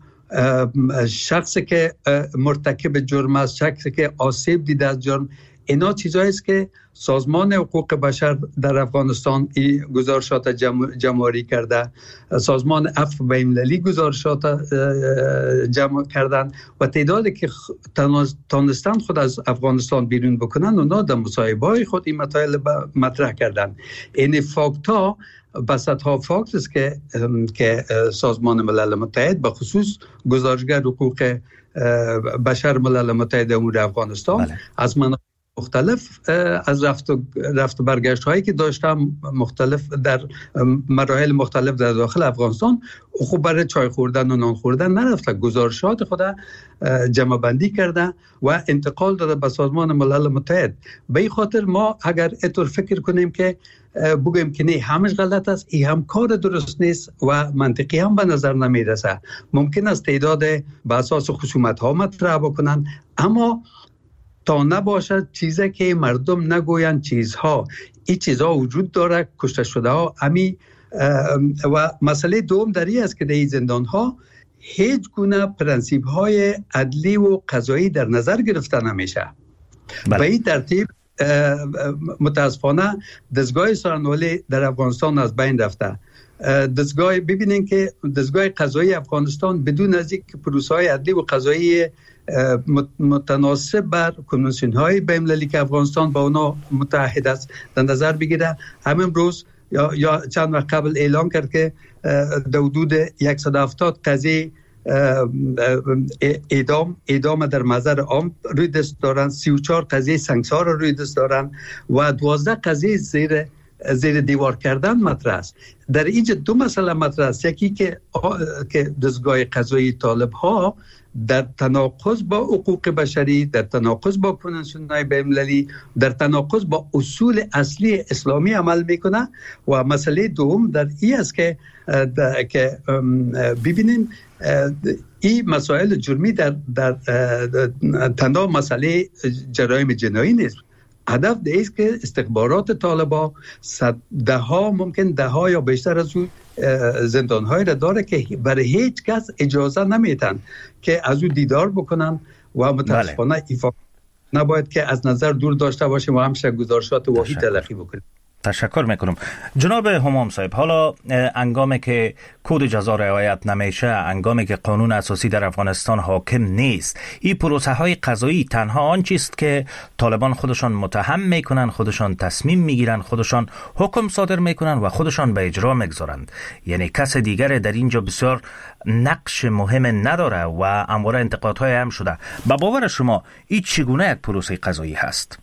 شخصی که مرتکب جرم است، شخصی که آسیب دیده از جرم، اینا چیزایی است که سازمان حقوق بشر در افغانستان این گزارشات جمع‌آوری کرده، سازمان عفو بین‌المللی گزارشات جمع کردن و تعدادی که تانستن خود از افغانستان بیرون بکنن اونا در مصاحبه‌های خود این مطالب مطرح کردن. این فاکتا بسطها فاکت است که که سازمان ملل متحد به خصوص گزارشگر حقوق بشر ملل متحد امور افغانستان بله. از من مختلف از رفت و رفت و برگشت هایی که داشتم مختلف در مراحل مختلف در داخل افغانستان، خوب برای چای خوردن و نان خوردن نرفته، گزارشات خود جمع بندی کرده و انتقال داده به سازمان ملل متحد. به این خاطر ما اگر اینطور فکر کنیم که بگیم که نه همش غلط است، این هم کار درست نیست و منطقی هم به نظر نمیرسه. ممکن است تعداد به اساس خصومت ها مطرح بکنن، اما تا نباشد چیزی که مردم نگوین چیزها، این چیزها وجود داره، کشته شده ها امی. و مسئله دوم در این است که در این زندان ها هیچ گونه پرنسیب های عدلی و قضایی در نظر گرفته نمیشه. به این ترتیب متاسفانه دستگاه سارنوالی در افغانستان از بین رفته. دستگاه ببینین که دستگاه قضایی افغانستان بدون از یک پروسه های عدلی و قضایی متناسب بر کنوانسیون های بین‌المللی که افغانستان با اونا متحد است در نظر بگیره، همین روز یا یا چند وقت قبل اعلام کرد که در حدود صد و هفتاد قضیه اعدام اعدام در محضر عام روی دست دارن، سی و چهار قضیه سنگسار روی دست دارن و دوازده قضیه زیر زیر دیوار کردن مطرح است. در اینجا دو مسئله مطرح است، یکی که که دستگاه قضایی طالب ها در تناقض با حقوق بشری، در تناقض با کنوانسیون‌های بین‌المللی، در تناقض با اصول اصلی اسلامی عمل میکنه. و مسئله دوم در این است که که ببینین این مسائل جرمی در در تنها مسئله جرایم جنایی نیست. هدف ده است که استخبارات طالبان ده ها ممکن ده ها یا بیشتر از اون زندان های را داره که برای هیچ کس اجازه نمیتن که از اون دیدار بکنن و متاسفانه بله. ایفا نباید که از نظر دور داشته باشیم و همشه گزارشات واهی تلقی بکنیم. تشکر میکنم جناب همام صاحب. حالا انگامی که کد جزا رعایت نمیشه، انگامی که قانون اساسی در افغانستان حاکم نیست، این پروسه های قضایی تنها آن چیست که طالبان خودشان متهم میکنن، خودشان تصمیم میگیرن، خودشان حکم صادر میکنن و خودشان به اجرا میگذارند. یعنی کس دیگر در اینجا بسیار نقش مهم نداره و همواره انتقادهای هم شده. با باور شما این چگونه یک پروسه قضایی هست؟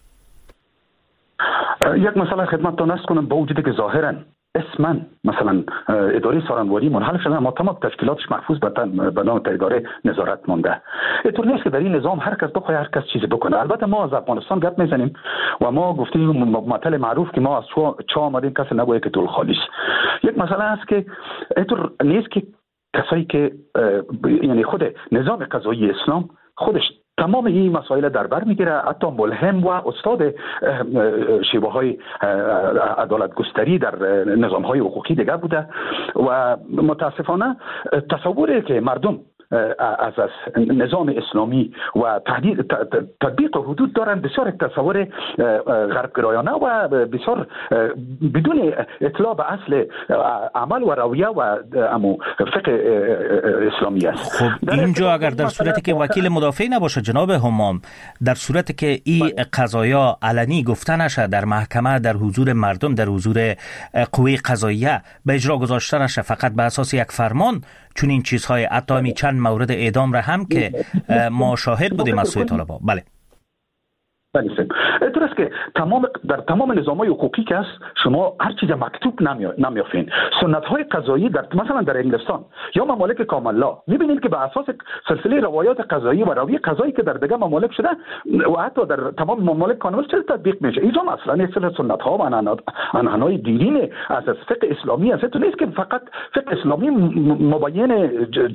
یک مسئله خدمتتان عرض کنم، با وجودی که ظاهرا اسما مثلا اداره سارنوالی منحل شده اما تمام تشکیلاتش محفوظ به نام اداره نظارت مانده. اینطور نیست که در این نظام هر کس بخواد هر کس چیزی بکنه. البته ما از افغانستان گپ میزنیم و ما گفتیم مطلع معروف که ما از چا آمدیم کسی نگوید که طول خالی است. یک مسئله است که اینطور نیست که کسایی که یعنی خود نظام قضایی اسلام خودش تمام این مسائل در بر میگیره، حتی ملهم و استاد شیوه های عدالت گستری در نظام های حقوقی دیگه بوده و متاسفانه تصوری که مردم از نظام اسلامی و تطبیق حدود دارن بسیار تصور غربگرایانه و بسیار بدون اطلاع به اصل عمل و رویه و امو فقه اسلامی است. خب اینجا اگر در صورتی که وکیل مدافع نباشه جناب همام، در صورتی که این قضایا علنی گفته نشه در محکمه، در حضور مردم، در حضور قوه قضاییه به اجرا گذاشته نشه، فقط به اساس یک فرمان، چون این چیزهای حتی چند مورد اعدام را هم که ما شاهد بودیم از سوی طالبان. بله بله درست که تمام در تمام نظام‌های حقوقی که است شما هر چیز مکتوب نمیافین. سنت‌های قضایی در مثلا در انگلستان یا ممالک کاملا می‌بینید که به اساس سلسله روایات قضایی و رویه قضایی که در دیگر ممالک شده و حتی در تمام ممالک کانون چه تطبیق میشه. اینجا مثلا اصل سنت‌ها و عنعنات دیرین از فقه اسلامی است. تو نیست که فقط فقه اسلامی مبین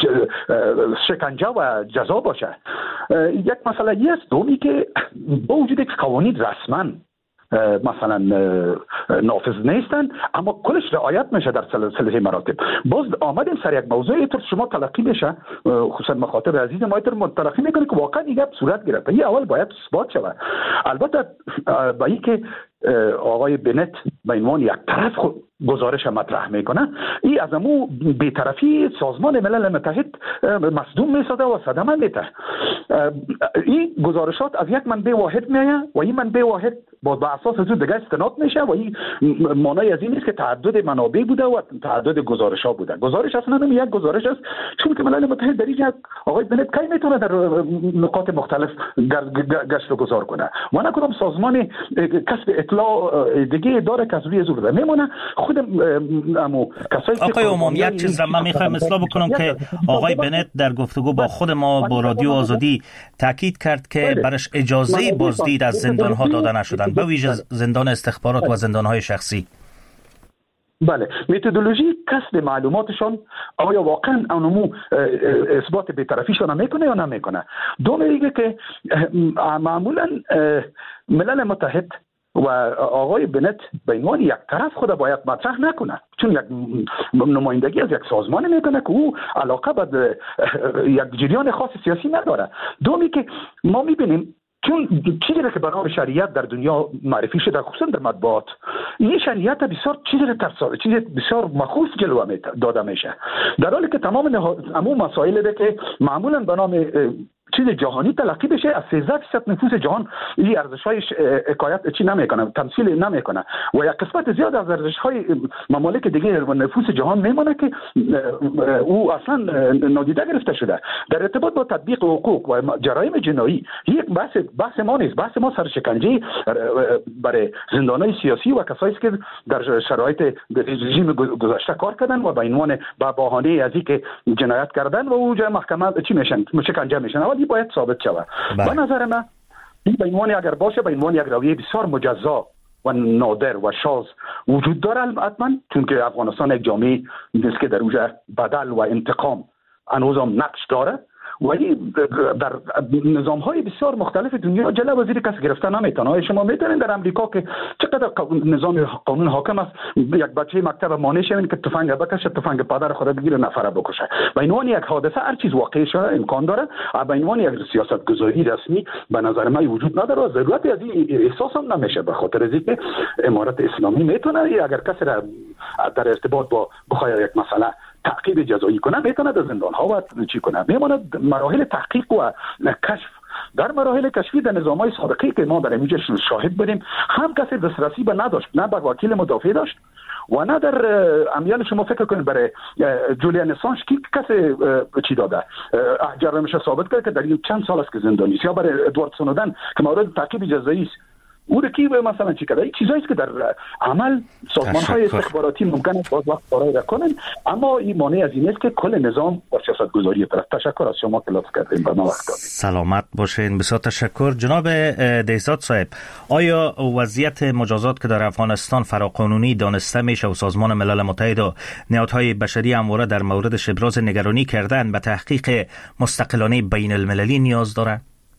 شکنجه و جزا باشه. یک مسئله است دومی که وجود یک قوانین رسما مثلا نافذ نیستن اما کلش رعایت میشه در سلسله مراتب. باز آمدیم سر یک موضوعی تو شما تلقی میشه، خصوصا مخاطب عزیز ما تر تلقی میکنه که واقعا دیگه صورت گرفته. این اول باید اثبات شود. البته با اینکه آقای بنت به عنوان یک طرف گزارش مطرح میکنه، این از امو بی‌طرفی سازمان ملل متحد مصدوم میسازه و صدمه میده. این گزارشات از یک منبع واحد میایه و این منبع واحد با به اساس از دیگه استناد میشه و این معنای از این نیست که تعدد منابع بوده و تعدد گزارش ها بوده. گزارش اصلا هم یک گزارش است، چون که ملل متحد در اینجا آقای بنت کی میتونه در نقاط مختلف گشت و گذار کنه و نه کدام سازمان کسب اطلاع دیگه داره که از روی زور میمونه. خود امو کسایی که آقای امام یک چیز را من میخوایم اصلاح بکنم که آقای بنت در گفتگو با خود ما با رادیو آزادی تاکید کرد که برش اجازه بازدید از زندان ها داده نشدن، به ویژه زندان استخبارات و زندان های شخصی. بله، متدولوژی کسب معلوماتشان آیا واقعا اونمو اثبات بی‌طرفیشون میکنه یا نمیکنه. دو میگه که معمولا ملل متحد و آقای بنت به عنوان یک طرف خود باید مطرح نکنه، چون یک نمایندگی از یک سازمان میکنه که او علاقه به یک جریان خاص سیاسی نداره. دومی که ما میبینیم چون چیزی که به نام شریعت در دنیا معرفی شده خصوصا در مطبوعات، این شریعت بسیار چیزی که ترسا چیزی بسیار مخوف جلوه داده میشه، در حالی که تمام همون مسائل ده که معمولا به نام چیز جهانی تلقی بشه از سیزده درصد نفوس جهان این ارزش‌های حکایت چی نمیکنه، تمثیل نمیکنه و یک قسمت زیاد از ارزش‌های ممالک دیگه و نفوس جهان میمونه که او اصلا نادیده گرفته شده. در ارتباط با تطبیق حقوق و جرایم جنایی یک بحث بحث ما نیست، بحث ما سرشکنجه برای زندانای سیاسی و کسایی که در شرایط رژیم گذشته کار کردن و به عنوان با بهانه از اینکه جنایت کردن و اونجا محکمه چی میشن، شکنجه میشن. ولی باید ثابت شود. به نظر من این به عنوان اگر باشه به عنوان یک رویه بسیار مجزا و نادر و شاذ وجود داره حتما، چون که افغانستان یک جامعه است که در اونجا بدل و انتقام هنوز هم نقش داره و این در نظام‌های بسیار مختلف دنیا جلوه وزیر کس گرفتن نمیتونه. شما میتونید در امریکا که چقدر نظام قانون حاکم است، یک بچه مکتب مانع شوین که تفنگ بکشه، تفنگ پدر خود بگیره نفره بکشه. به عنوان یک حادثه هر چیز واقعی شده امکان داره، به عنوان یک سیاست گذاری رسمی به نظر من وجود نداره. ضرورت از این احساس هم نمیشه، به خاطر اینکه امارت اسلامی میتونه اگر کسی را در ارتباط با بخواد یک مسئله تعقیب جزایی کنه میتونه در زندان ها و چی کنه. میماند مراحل تحقیق و کشف. در مراحل کشفی در نظام‌های سابقه که ما در اینجا شاهد بودیم هم کسی دسترسی به نداشت، نه به وکیل مدافع داشت و نه در امیال شما فکر کنید برای جولیان اسانج کی کسی چی داده جرمش ثابت کرد که در این چند سال است که زندانی است، یا برای ادوارد سنودن که مورد تعقیب جزایی است او رو کی مثلا چی کرده. این چیزایی است که در عمل سازمان‌های استخباراتی ممکن است باز وقت برای کنن، اما این مانع از این است که کل نظام با سیاست‌گذاری طرف. تشکر از شما که لطف کردین به ما وقت دادید. سلامت باشین. بسیار تشکر. جناب دهزاد صاحب، آیا وضعیت مجازات که در افغانستان فراقانونی دانسته میشه و سازمان ملل متحد و نهادهای بشری همواره در موردش ابراز نگرانی کردن به تحقیق مستقلانه بین المللی نیاز داره؟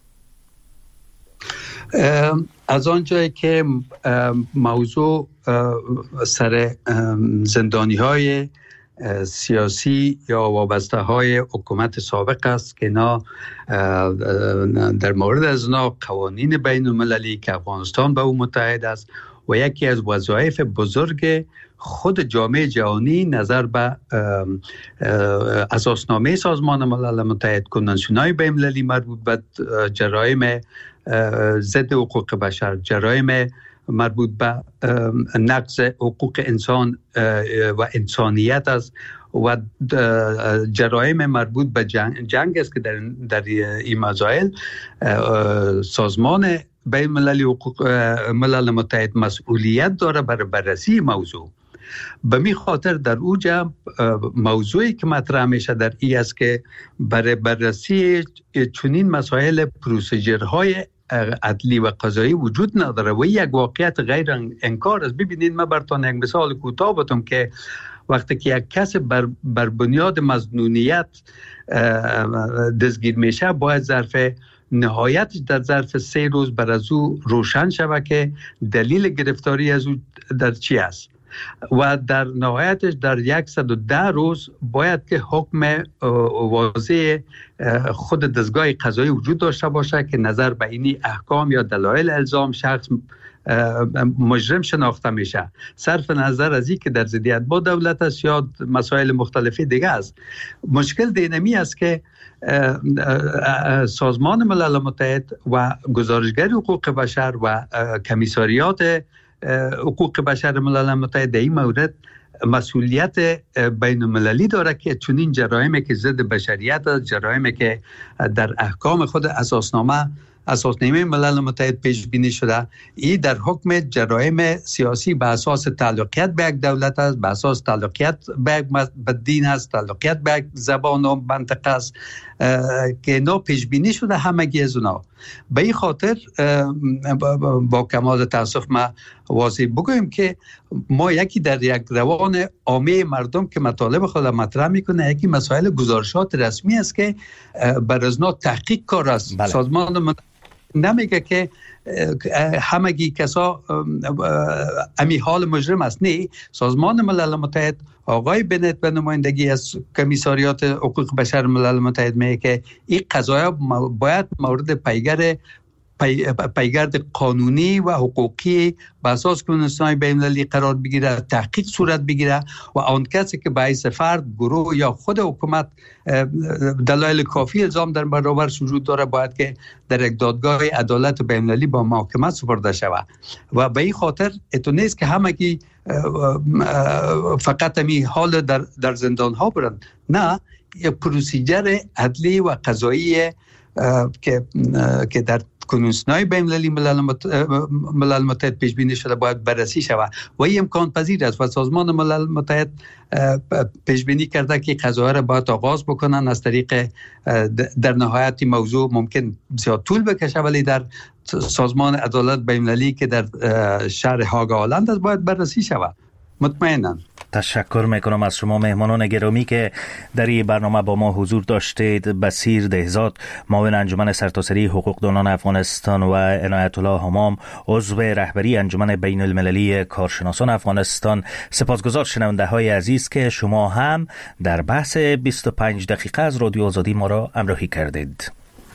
از آنجایی که موضوع سر زندانی های سیاسی یا وابسته های حکومت سابق است که اینا در مورد از اینا قوانین بین المللی که افغانستان به او متحد است و یکی از وظایف بزرگ خود جامعه جهانی نظر به اساسنامه سازمان ملل متحد، کنوانسیون‌های بین المللی مربوط به جرایم ضد حقوق بشر، جرایم مربوط به نقض حقوق انسان و انسانیت است و جرایم مربوط به جنگ, جنگ است که در, در این مسائل سازمان بین المللی حقوق ملل متحد مسئولیت داره برای بررسی موضوع. به می خاطر در اوجا موضوعی که مطرح میشه در ای است که برای بررسی چنین مسائل پروسیجرهای عدلی و قضایی وجود نداره و یک واقعیت غیر انکار است. ببینید من براتون یک مثال کوتاه بگم که وقتی که یک کس بر, بر بنیاد مظنونیت دستگیر میشه باید ظرف نهایت در ظرف سه روز بر از او روشن شود که دلیل گرفتاری از او در چی است و در نهایتش در صد و ده روز باید که حکم واضح خود دستگاه قضایی وجود داشته باشه که نظر به اینی احکام یا دلایل الزام شخص مجرم شناخته میشه، صرف نظر از این که در ضدیت با دولت است یا مسائل مختلفی دیگه است. مشکل دینمی است که سازمان ملل متحد و گزارشگر حقوق بشر و کمیساریات حقوق بشر ملل متحد در این مورد مسئولیت بین المللی داره که چنین جرایمی که ضد بشریت است، جرایمی که در احکام خود اساسنامه اساسنامه ملل متحد پیش بینی شده، این در حکم جرایم سیاسی به اساس تعلقیت به یک دولت است، به اساس تعلقیت به یک دین است، تعلقیت به یک زبان و منطقه است که اینا پیش بینی شده همگی از اونا. به این خاطر با کمال تاسف ما واضح بگویم که ما یکی در یک روان عامه مردم که مطالب خود مطرح میکنه، یکی مسائل گزارشات رسمی است که بر ازنا تحقیق کار است. بله. سازمان من نمیگه که همگی کسا امی حال مجرم است، نه. سازمان ملل متحد آقای بنت به نمایندگی از کمیساریات حقوق بشر ملل متحد میگه که این قضایا باید مورد پیگر پی، پیگرد قانونی و حقوقی به اساس کنوانسیون بین المللی قرار بگیره، تحقیق صورت بگیره و آن کسی که باعث فرد، گروه یا خود حکومت دلایل کافی الزام در برابرش وجود داره باید که در یک دادگاه عدالت بین المللی با محاکمه سپرده شود. و به این خاطر اتو نیست که همگی فقط می حال در در زندان ها برن، نه، یک پروسیجر عدلی و قضایی که که در کنوانسیون‌های بین المللی ملل متحد پیش بینی شده باید بررسی شود و این امکان پذیر است و سازمان ملل متحد پیش بینی کرده که قضایا را باید آغاز بکنن از طریق در نهایت موضوع ممکن زیاد طول بکشه ولی در سازمان عدالت بین المللی که در شهر هاگ هلند است باید بررسی شود. مطمئنم. تشکر میکنم از شما مهمانان گرامی که در این برنامه با ما حضور داشتید. بصیر دهزاد، معاون انجمن سرتاسری حقوقدانان افغانستان و عنایت الله همام، عضو رهبری انجمن بین المللی کارشناسان افغانستان. سپاسگزار شنونده های عزیز که شما هم در بحث بیست و پنج دقیقه از رادیو آزادی ما را همراهی کردید.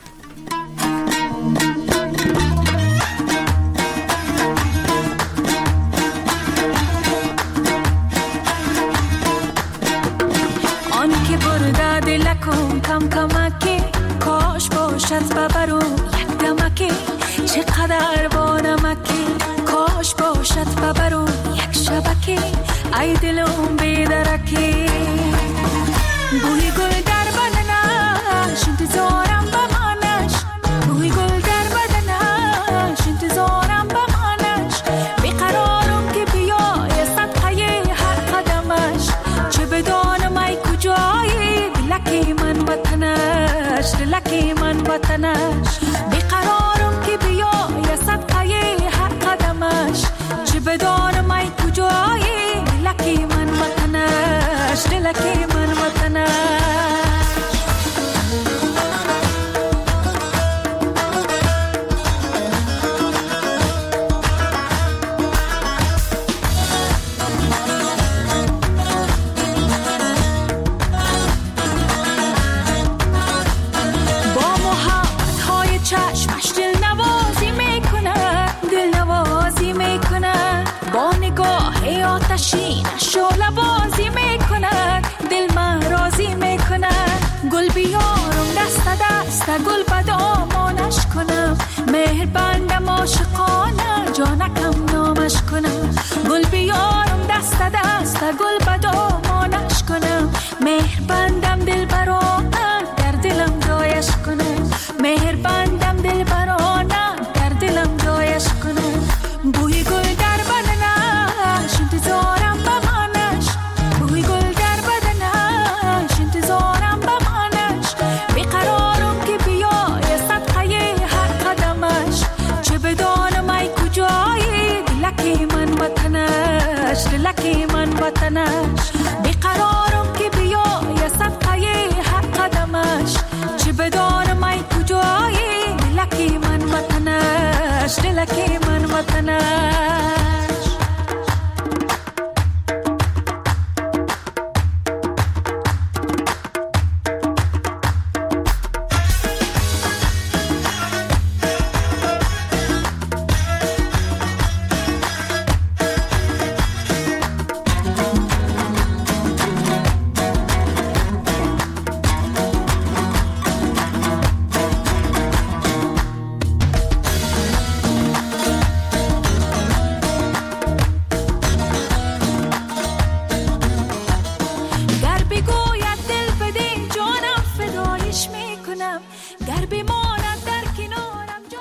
کم کمکی کاش باشد ببرو یک دمکی چقدر با نمکی کاش باشد ببرو یک شبکی ای دلم بیدرکی بوی گل در بدنش انتظارم بمانش بوی گل در بدنش انتظارم بمانش بیقرارم که بیای صدقه هر قدمش چه بدانم ای کجایی لکی من وطنش لکی من وطنش بیقرارم که بیای صدقه هر قدمش چه بدانم ای کجایی لکی من وطنش لکی من وطنش چشمش دل نوازی میکنه دل نوازی میکنه با نگاه آتشینش شعله بازی میکنه دل من راضی میکنه گل بیارم دست دست گل به دامانش کنم مهر بندم عاشقانه جانکم نامش کنم گل بیارم دست دست گل به دامانش کنم مهر بندم دل برانه در دلم جایش کنم مهر بندم دل برانه در دلم جایش کنم بوی گل در بدنش انتظارم بمانش بوی گل در بدنش انتظارم بمانش بیقرارم که بیای صدقه هر قدمش چه بدانم ای کجایی دلکی من وطنش دلکی من وطنش